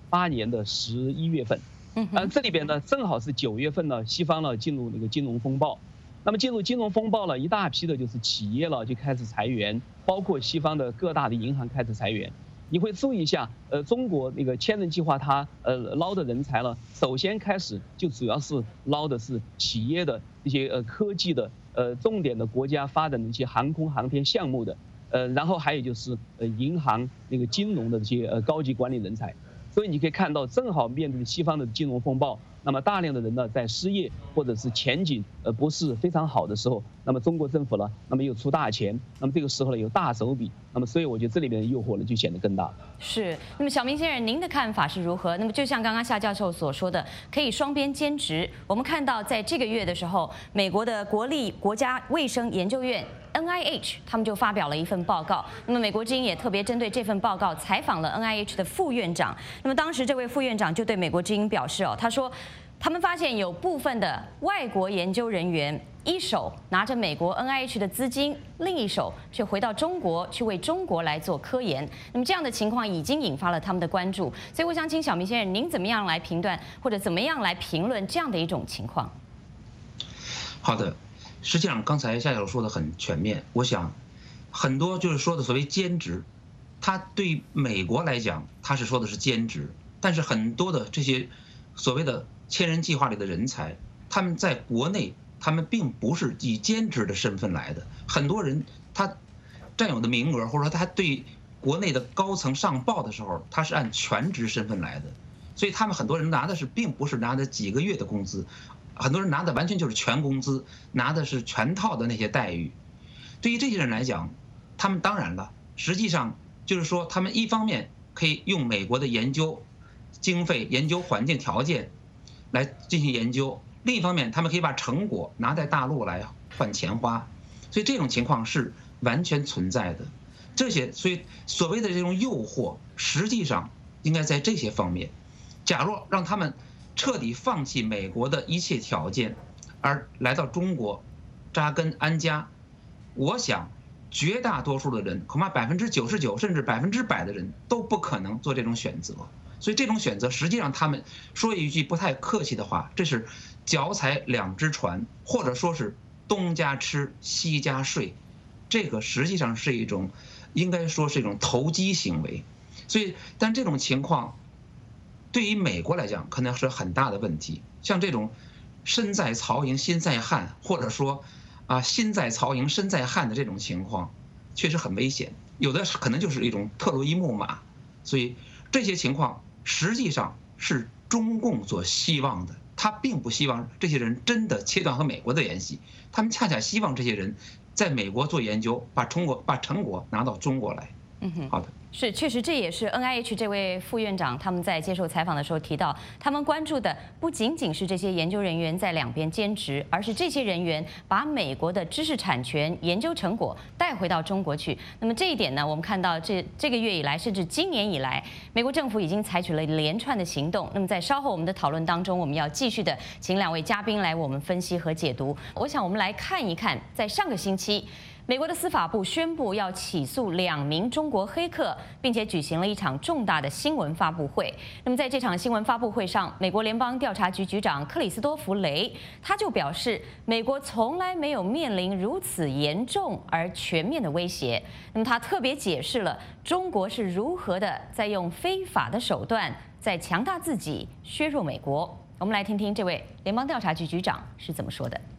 八年的十一月份。呃，这里边呢，正好是九月份呢，西方呢进入那个金融风暴。那么进入金融风暴了，一大批的就是企业了就开始裁员，包括西方的各大的银行开始裁员。你会注意一下，呃，中国那个千人计划它呃捞的人才了，首先开始就主要是捞的是企业的一些呃科技的呃重点的国家发展的一些航空航天项目的，呃，然后还有就是呃银行那个金融的这些呃高级管理人才。所以你可以看到，正好面对西方的金融风暴，那么大量的人呢在失业或者是前景呃不是非常好的时候，那么中国政府呢，那么又出大钱，那么这个时候呢有大手笔，那么所以我觉得这里面的诱惑呢就显得更大。 是，那么小明先生，您的看法是如何？那么就像刚刚夏教授所说的，可以双边兼职。我们看到在这个月的时候，美国的国立国家卫生研究院 N I H 他们就发表了一份报告。那么美国之音也特别针对这份报告采访了 N I H 的副院长。那么当时这位副院长就对美国之音表示哦，他说他们发现有部分的外国研究人员一手拿着美国 N I H 的资金，另一手却回到中国去为中国来做科研。那么这样的情况已经引发了他们的关注。所以我想请小明先生，您怎么样来评断或者怎么样来评论这样的一种情况？ 好的。实际上，刚才夏教授说的很全面。我想，很多就是说的所谓兼职，他对美国来讲，他是说的是兼职，但是很多的这些所谓的千人计划里的人才，他们在国内，他们并不是以兼职的身份来的。很多人他占有的名额，或者说他对国内的高层上报的时候，他是按全职身份来的，所以他们很多人拿的是并不是拿的几个月的工资。很多人拿的完全就是全工资，拿的是全套的那些待遇。对于这些人来讲，他们当然了，实际上就是说，他们一方面可以用美国的研究经费、研究环境条件来进行研究，另一方面，他们可以把成果拿在大陆来换钱花。所以这种情况是完全存在的。这些，所以所谓的这种诱惑，实际上应该在这些方面。假若让他们彻底放弃美国的一切条件，而来到中国扎根安家，我想绝大多数的人，恐怕百分之九十九甚至百分之百的人都不可能做这种选择。所以这种选择，实际上他们说一句不太客气的话，这是脚踩两只船，或者说是东家吃西家睡，这个实际上是一种，应该说是一种投机行为。所以，但这种情况对于美国来讲，可能是很大的问题。像这种身在曹营心在汉，或者说啊心在曹营身在汉的这种情况，确实很危险。有的可能就是一种特洛伊木马。所以这些情况实际上是中共所希望的，他并不希望这些人真的切断和美国的联系，他们恰恰希望这些人在美国做研究，把成果把成果拿到中国来。 嗯哼， 好的。 是，确实这也是 N I H 这位副院长他们在接受采访的时候提到，他们关注的不仅仅是这些研究人员在两边兼职，而是这些人员把美国的知识产权、研究成果带回到中国去。那么这一点呢，我们看到这这个月以来，甚至今年以来，美国政府已经采取了连串的行动。那么在稍后我们的讨论当中，我们要继续的请两位嘉宾来我们分析和解读。我想我们来看一看，在上个星期，美国的司法部宣布要起诉两名中国黑客，并且举行了一场重大的新闻发布会。那么在这场新闻发布会上，美国联邦调查局局长克里斯多弗雷他就表示，美国从来没有面临如此严重而全面的威胁。那么他特别解释了中国是如何的在用非法的手段在强大自己、削弱美国。我们来听听这位联邦调查局局长是怎么说的。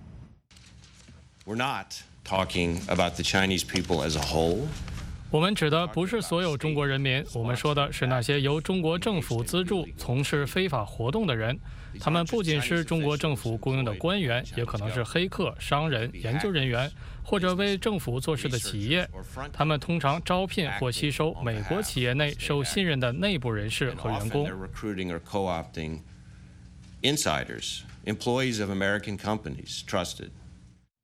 We're not talking about the Chinese people as a whole. 我们指的不是所有中国人民，我们说的是那些由中国政府资助从事非法活动的人。他们不仅是中国政府雇佣的官员，也可能是黑客、商人、研究人员，或者为政府做事的企业。他们通常招聘或吸收美国企业内受信任的内部人士和员工。 Insiders, employees of American companies, trusted.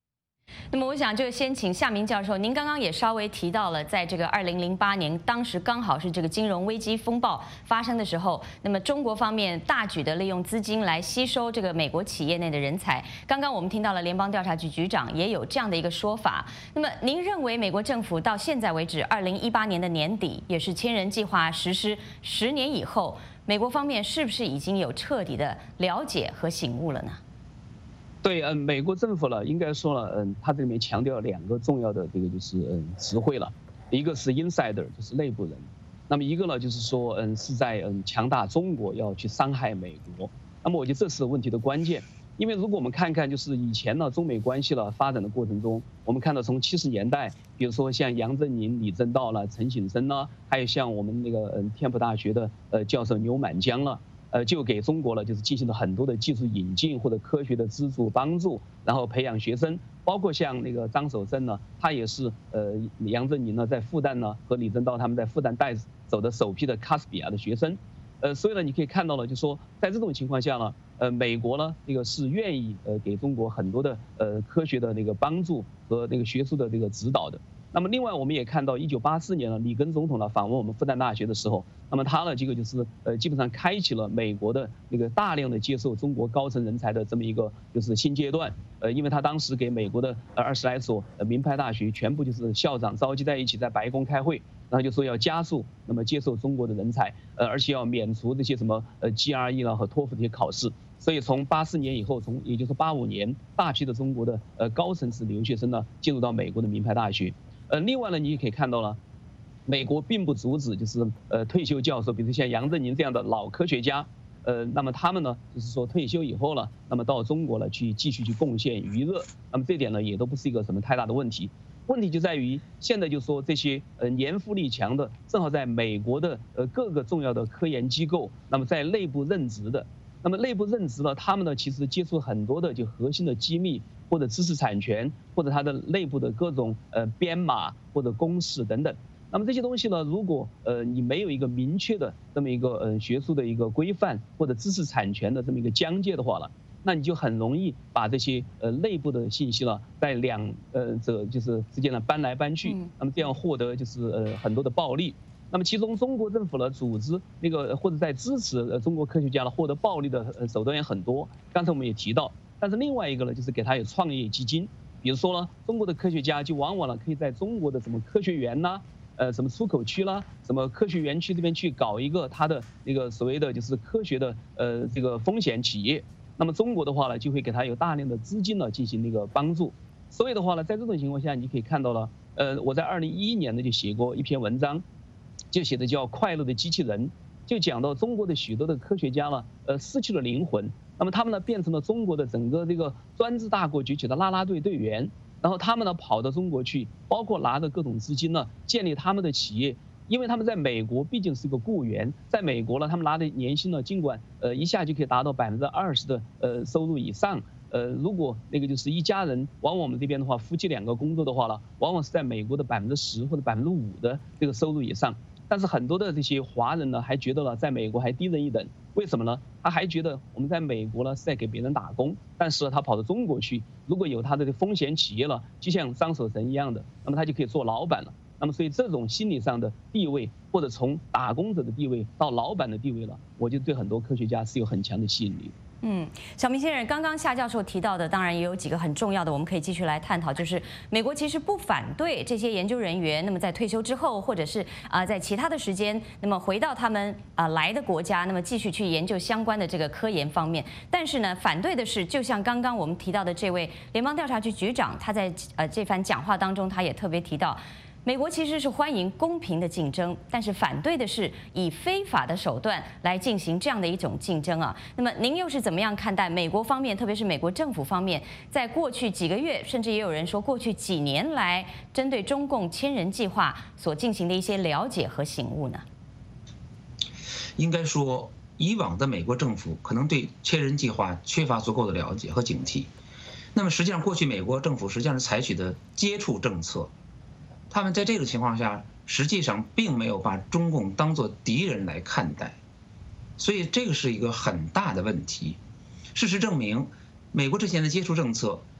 那么，我想就先请夏明教授，您刚刚也稍微提到了，在这个二零零八年，当时刚好是这个金融危机风暴发生的时候，那么中国方面大举的利用资金来吸收这个美国企业内的人才。刚刚我们听到了联邦调查局局长也有这样的一个说法。那么，您认为美国政府到现在为止，二零一八年的年底，也是千人计划实施十年以后，美国方面是不是已经有彻底的了解和醒悟了呢？ 对，嗯，美国政府呢，应该说了，嗯，它这里面强调两个重要的这个就是嗯词汇了，一个是 insider， 就是内部人，那么一个呢就是说，嗯，是在嗯强大中国，要去伤害美国。那么我觉得这是问题的关键，因为如果我们看看就是以前呢中美关系呢发展的过程中，我们看到从七十年代，比如说像杨振宁、李政道了、陈景生呢，还有像我们那个嗯天普大学的呃教授牛满江了。呃，就给中国呢，就是进行了很多的技术引进或者科学的资助帮助，然后培养学生，包括像那个张守正呢，他也是呃杨振宁呢在复旦呢和李政道他们在复旦带走的首批的莎士比亚的学生，呃，所以呢你可以看到了，就说在这种情况下呢，呃，美国呢这个是愿意呃给中国很多的呃科学的那个帮助和那个学术的这个指导的。那么另外我们也看到，一九八四年呢，里根总统呢访问我们复旦大学的时候，那么他呢这个就是呃基本上开启了美国的那个大量的接受中国高层人才的这么一个就是新阶段。呃，因为他当时给美国的呃二十来所呃名牌大学全部就是校长召集在一起，在白宫开会，然后就说要加速那么接受中国的人才，呃，而且要免除这些什么呃 G R E 啦和托福这些考试。所以从八四年以后，从也就是八五年，大批的中国的呃高层次留学生呢进入到美国的名牌大学。呃，另外呢，你也可以看到了，美国并不阻止就是呃退休教授，比如像杨振宁这样的老科学家，呃，那么他们呢，就是说退休以后了，那么到中国了去继续去贡献余热，那么这点呢也都不是一个什么太大的问题。问题就在于现在就说这些呃年富力强的，正好在美国的呃各个重要的科研机构，那么在内部任职的。那么内部任职呢，他们呢其实接触很多的就核心的机密或者知识产权，或者它的内部的各种呃编码或者公式等等。那么这些东西呢，如果呃你没有一个明确的这么一个呃学术的一个规范或者知识产权的这么一个疆界的话了，那你就很容易把这些呃内部的信息呢，在两呃者就是之间呢搬来搬去，那么这样获得就是呃很多的暴利。那么其中中国政府呢组织那个或者在支持呃中国科学家呢获得暴利的呃手段也很多，刚才我们也提到。但是另外一个呢，就是给他有创业基金，比如说呢，中国的科学家就往往呢可以在中国的什么科学园呐，呃什么出口区啦，什么科学园区这边去搞一个他的那个所谓的就是科学的呃这个风险企业。那么中国的话呢，就会给他有大量的资金呢进行那个帮助。所以的话呢，在这种情况下，你可以看到了，呃我在二零一一年呢就写过一篇文章。就写的叫《快乐的机器人》，就讲到中国的许多的科学家呢，呃，失去了灵魂，那么他们呢变成了中国的整个这个专制大国崛起的啦啦队队员，然后他们呢跑到中国去，包括拿着各种资金呢建立他们的企业，因为他们在美国毕竟是个雇员，在美国呢他们拿的年薪呢尽管呃一下就可以达到百分之二十的呃收入以上。呃，如果那个就是一家人，往我们这边的话，夫妻两个工作的话呢，往往是在美国的百分之十或者百分之五的这个收入以上。但是很多的这些华人呢，还觉得呢，在美国还低人一等。为什么呢？他还觉得我们在美国呢是在给别人打工，但是他跑到中国去，如果有他的风险企业了，就像张守成一样的，那么他就可以做老板了。那么所以这种心理上的地位，或者从打工者的地位到老板的地位了，我觉得对很多科学家是有很强的吸引力。 嗯，小明先生，刚刚夏教授提到的，当然也有几个很重要的，我们可以继续来探讨。就是美国其实不反对这些研究人员，那么在退休之后，或者是啊、呃、在其他的时间，那么回到他们啊、呃、来的国家，那么继续去研究相关的这个科研方面。但是呢，反对的是，就像刚刚我们提到的这位联邦调查局局长，他在呃这番讲话当中，他也特别提到。美国其实是欢迎公平的竞争，但是反对的是以非法的手段来进行这样的一种竞争啊。那么您又是怎么样看待美国方面，特别是美国政府方面，在过去几个月，甚至也有人说过去几年来，针对中共千人计划所进行的一些了解和醒悟呢？ 应该说，以往的美国政府可能对千人计划缺乏足够的了解和警惕。那么实际上，过去美国政府实际上是采取的接触政策。他们在这个情况下，实际上并没有把中共当作敌人来看待，所以这个是一个很大的问题。事实证明，美国之前的接触政策，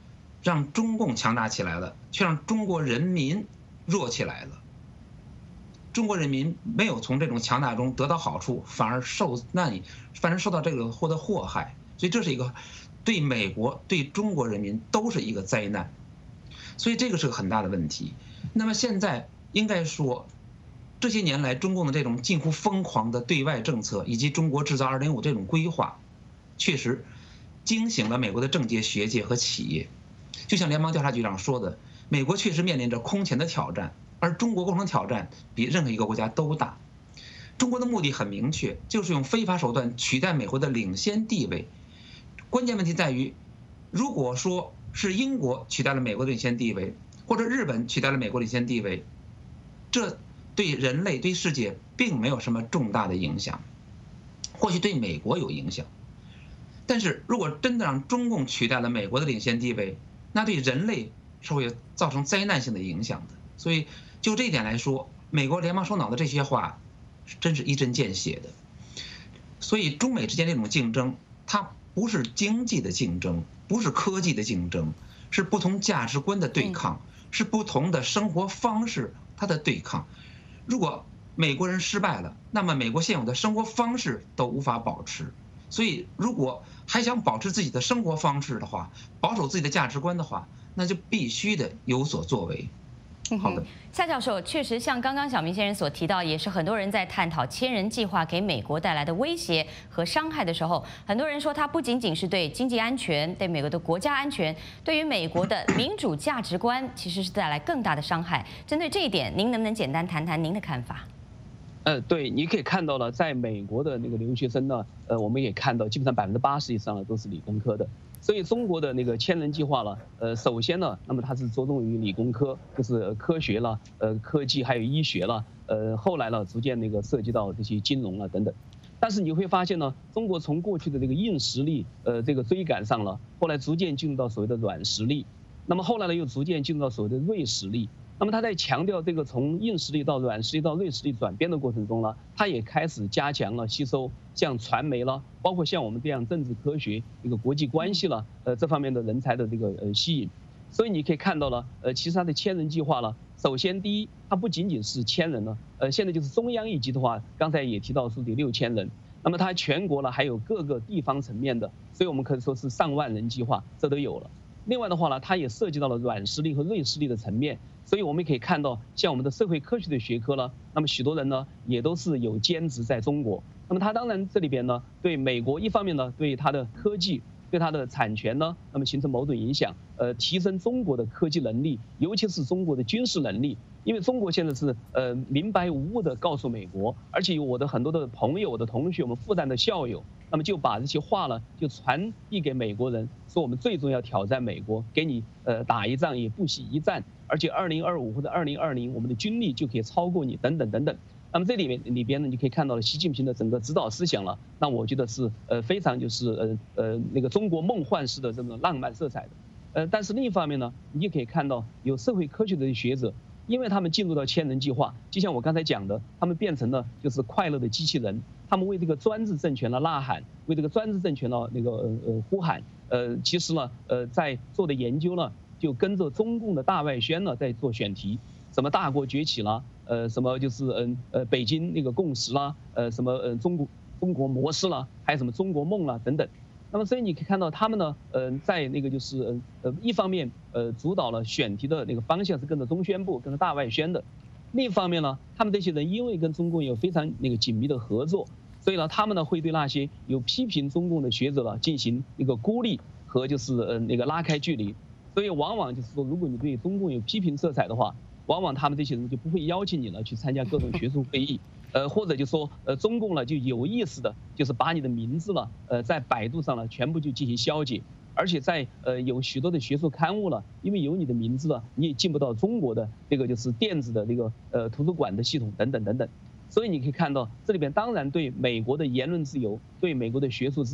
让中共强大起来了，却让中国人民弱起来了。中国人民没有从这种强大中得到好处，反而受难，反而受到这个获得祸害。所以这是一个对美国、对中国人民都是一个灾难。所以这个是个很大的问题。那么现在应该说，这些年来中共的这种近乎疯狂的对外政策，以及中国制造二零五这种规划，确实惊醒了美国的政界、学界和企业。就像联邦调查局长说的，美国确实面临着空前的挑战，而中国构成挑战比任何一个国家都大。中国的目的很明确，就是用非法手段取代美国的领先地位。关键问题在于，如果说是英国取代了美国的领先地位，或者日本取代了美国领先地位，这对人类、对世界并没有什么重大的影响，或许对美国有影响。但是如果真的让中共取代了美国的领先地位，那对人类是会造成灾难性的影响的。所以就这一点来说，美国联邦首脑的这些话真是一针见血的。所以中美之间这种竞争，它不是经济的竞争，不是科技的竞争，是不同价值观的对抗，是不同的生活方式它的对抗。如果美国人失败了，那么美国现有的生活方式都无法保持。所以如果还想保持自己的生活方式的话，保守自己的价值观的话，那就必须的有所作为。好的， 夏教授，确实像刚刚小明先生所提到，也是很多人在探讨千人计划给美国带来的威胁和伤害的时候，很多人说它不仅仅是对经济安全、对美国的国家安全，对于美国的民主价值观，其实是带来更大的伤害。针对这一点，您能不能简单谈谈您的看法？ 呃，对，你可以看到了，在美国的那个留学生呢，呃，我们也看到，基本上百分之八十以上的都是理工科的。所以中国的那个千人计划呢，呃，首先呢，那么它是着重于理工科，就是科学了，呃，科技还有医学了，呃，后来呢，逐渐那个涉及到这些金融啊等等。但是你会发现呢，中国从过去的这个硬实力，呃，这个追赶上了，后来逐渐进入到所谓的软实力，那么后来呢，又逐渐进入到所谓的锐实力。那么他在强调这个从硬实力到软实力到锐实力转变的过程中呢，他也开始加强了吸收像传媒了，包括像我们这样政治科学、这个国际关系了，呃这方面的人才的这个呃吸引。所以你可以看到了，呃其实他的千人计划呢，首先第一，它不仅仅是千人了，呃现在就是中央一级的话，刚才也提到是得六千人，那么它全国呢还有各个地方层面的，所以我们可以说是上万人计划，这都有了。另外的话呢，它也涉及到了软实力和锐实力的层面。所以我们可以看到，像我们的社会科学的学科呢，那么许多人呢也都是有兼职在中国。那么它当然这里边呢，对美国一方面呢，对它的科技、对它的产权呢，那么形成某种影响，呃，提升中国的科技能力，尤其是中国的军事能力。因为中国现在是呃明白无误的告诉美国，而且有我的很多的朋友、我的同学、我们复旦的校友，那么就把这些话呢就传递给美国人，说我们最终要挑战美国，给你呃打一仗也不惜一战，而且二零二五或者二零二零我们的军力就可以超过你等等等等。那么这里面里边呢，你可以看到了习近平的整个指导思想了，那我觉得是呃非常就是呃呃那个中国梦幻式的这种浪漫色彩的。呃，但是另一方面呢，你也可以看到有社会科学的学者。因为他们进入到千人计划，就像我刚才讲的，他们变成了就是快乐的机器人，他们为这个专制政权呢呐喊，为这个专制政权呢那个呃呃呼喊，呃其实呢呃在做的研究呢，就跟着中共的大外宣呢在做选题，什么大国崛起啦，呃什么就是嗯呃北京那个共识啦，呃什么呃中国中国模式啦，还有什么中国梦啦等等。那么所以你可以看到他们呢，呃，在那个就是呃呃一方面呃主导了选题的那个方向是跟着中宣部、跟着大外宣的，另一方面呢，他们这些人因为跟中共有非常那个紧密的合作，所以呢，他们呢会对那些有批评中共的学者呢进行一个孤立和就是呃那个拉开距离，所以往往就是说，如果你对中共有批评色彩的话，往往他们这些人就不会邀请你了去参加各种学术会议。呃，或者就说，呃，中共呢就有意识的，就是把你的名字呢，呃，在百度上呢全部就进行消解，而且在呃有许多的学术刊物了，因为有你的名字了，你也进不到中国的这个就是电子的这个呃图书馆的系统等等等等，所以你可以看到这里边当然对美国的言论自由、对美国的学术自由，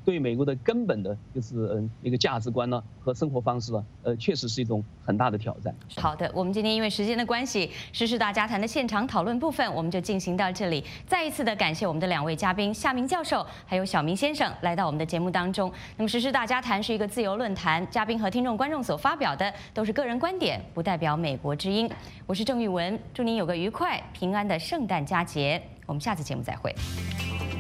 对美国的根本的就是嗯一个价值观呢和生活方式呢，呃，确实是一种很大的挑战。 好的，我们今天因为时间的关系，时事大家谈的现场讨论部分我们就进行到这里。再一次的感谢我们的两位嘉宾夏明教授还有小明先生来到我们的节目当中。那么时事大家谈是一个自由论坛，嘉宾和听众观众所发表的都是个人观点，不代表美国之音。我是郑玉文，祝您有个愉快平安的圣诞佳节，我们下次节目再会。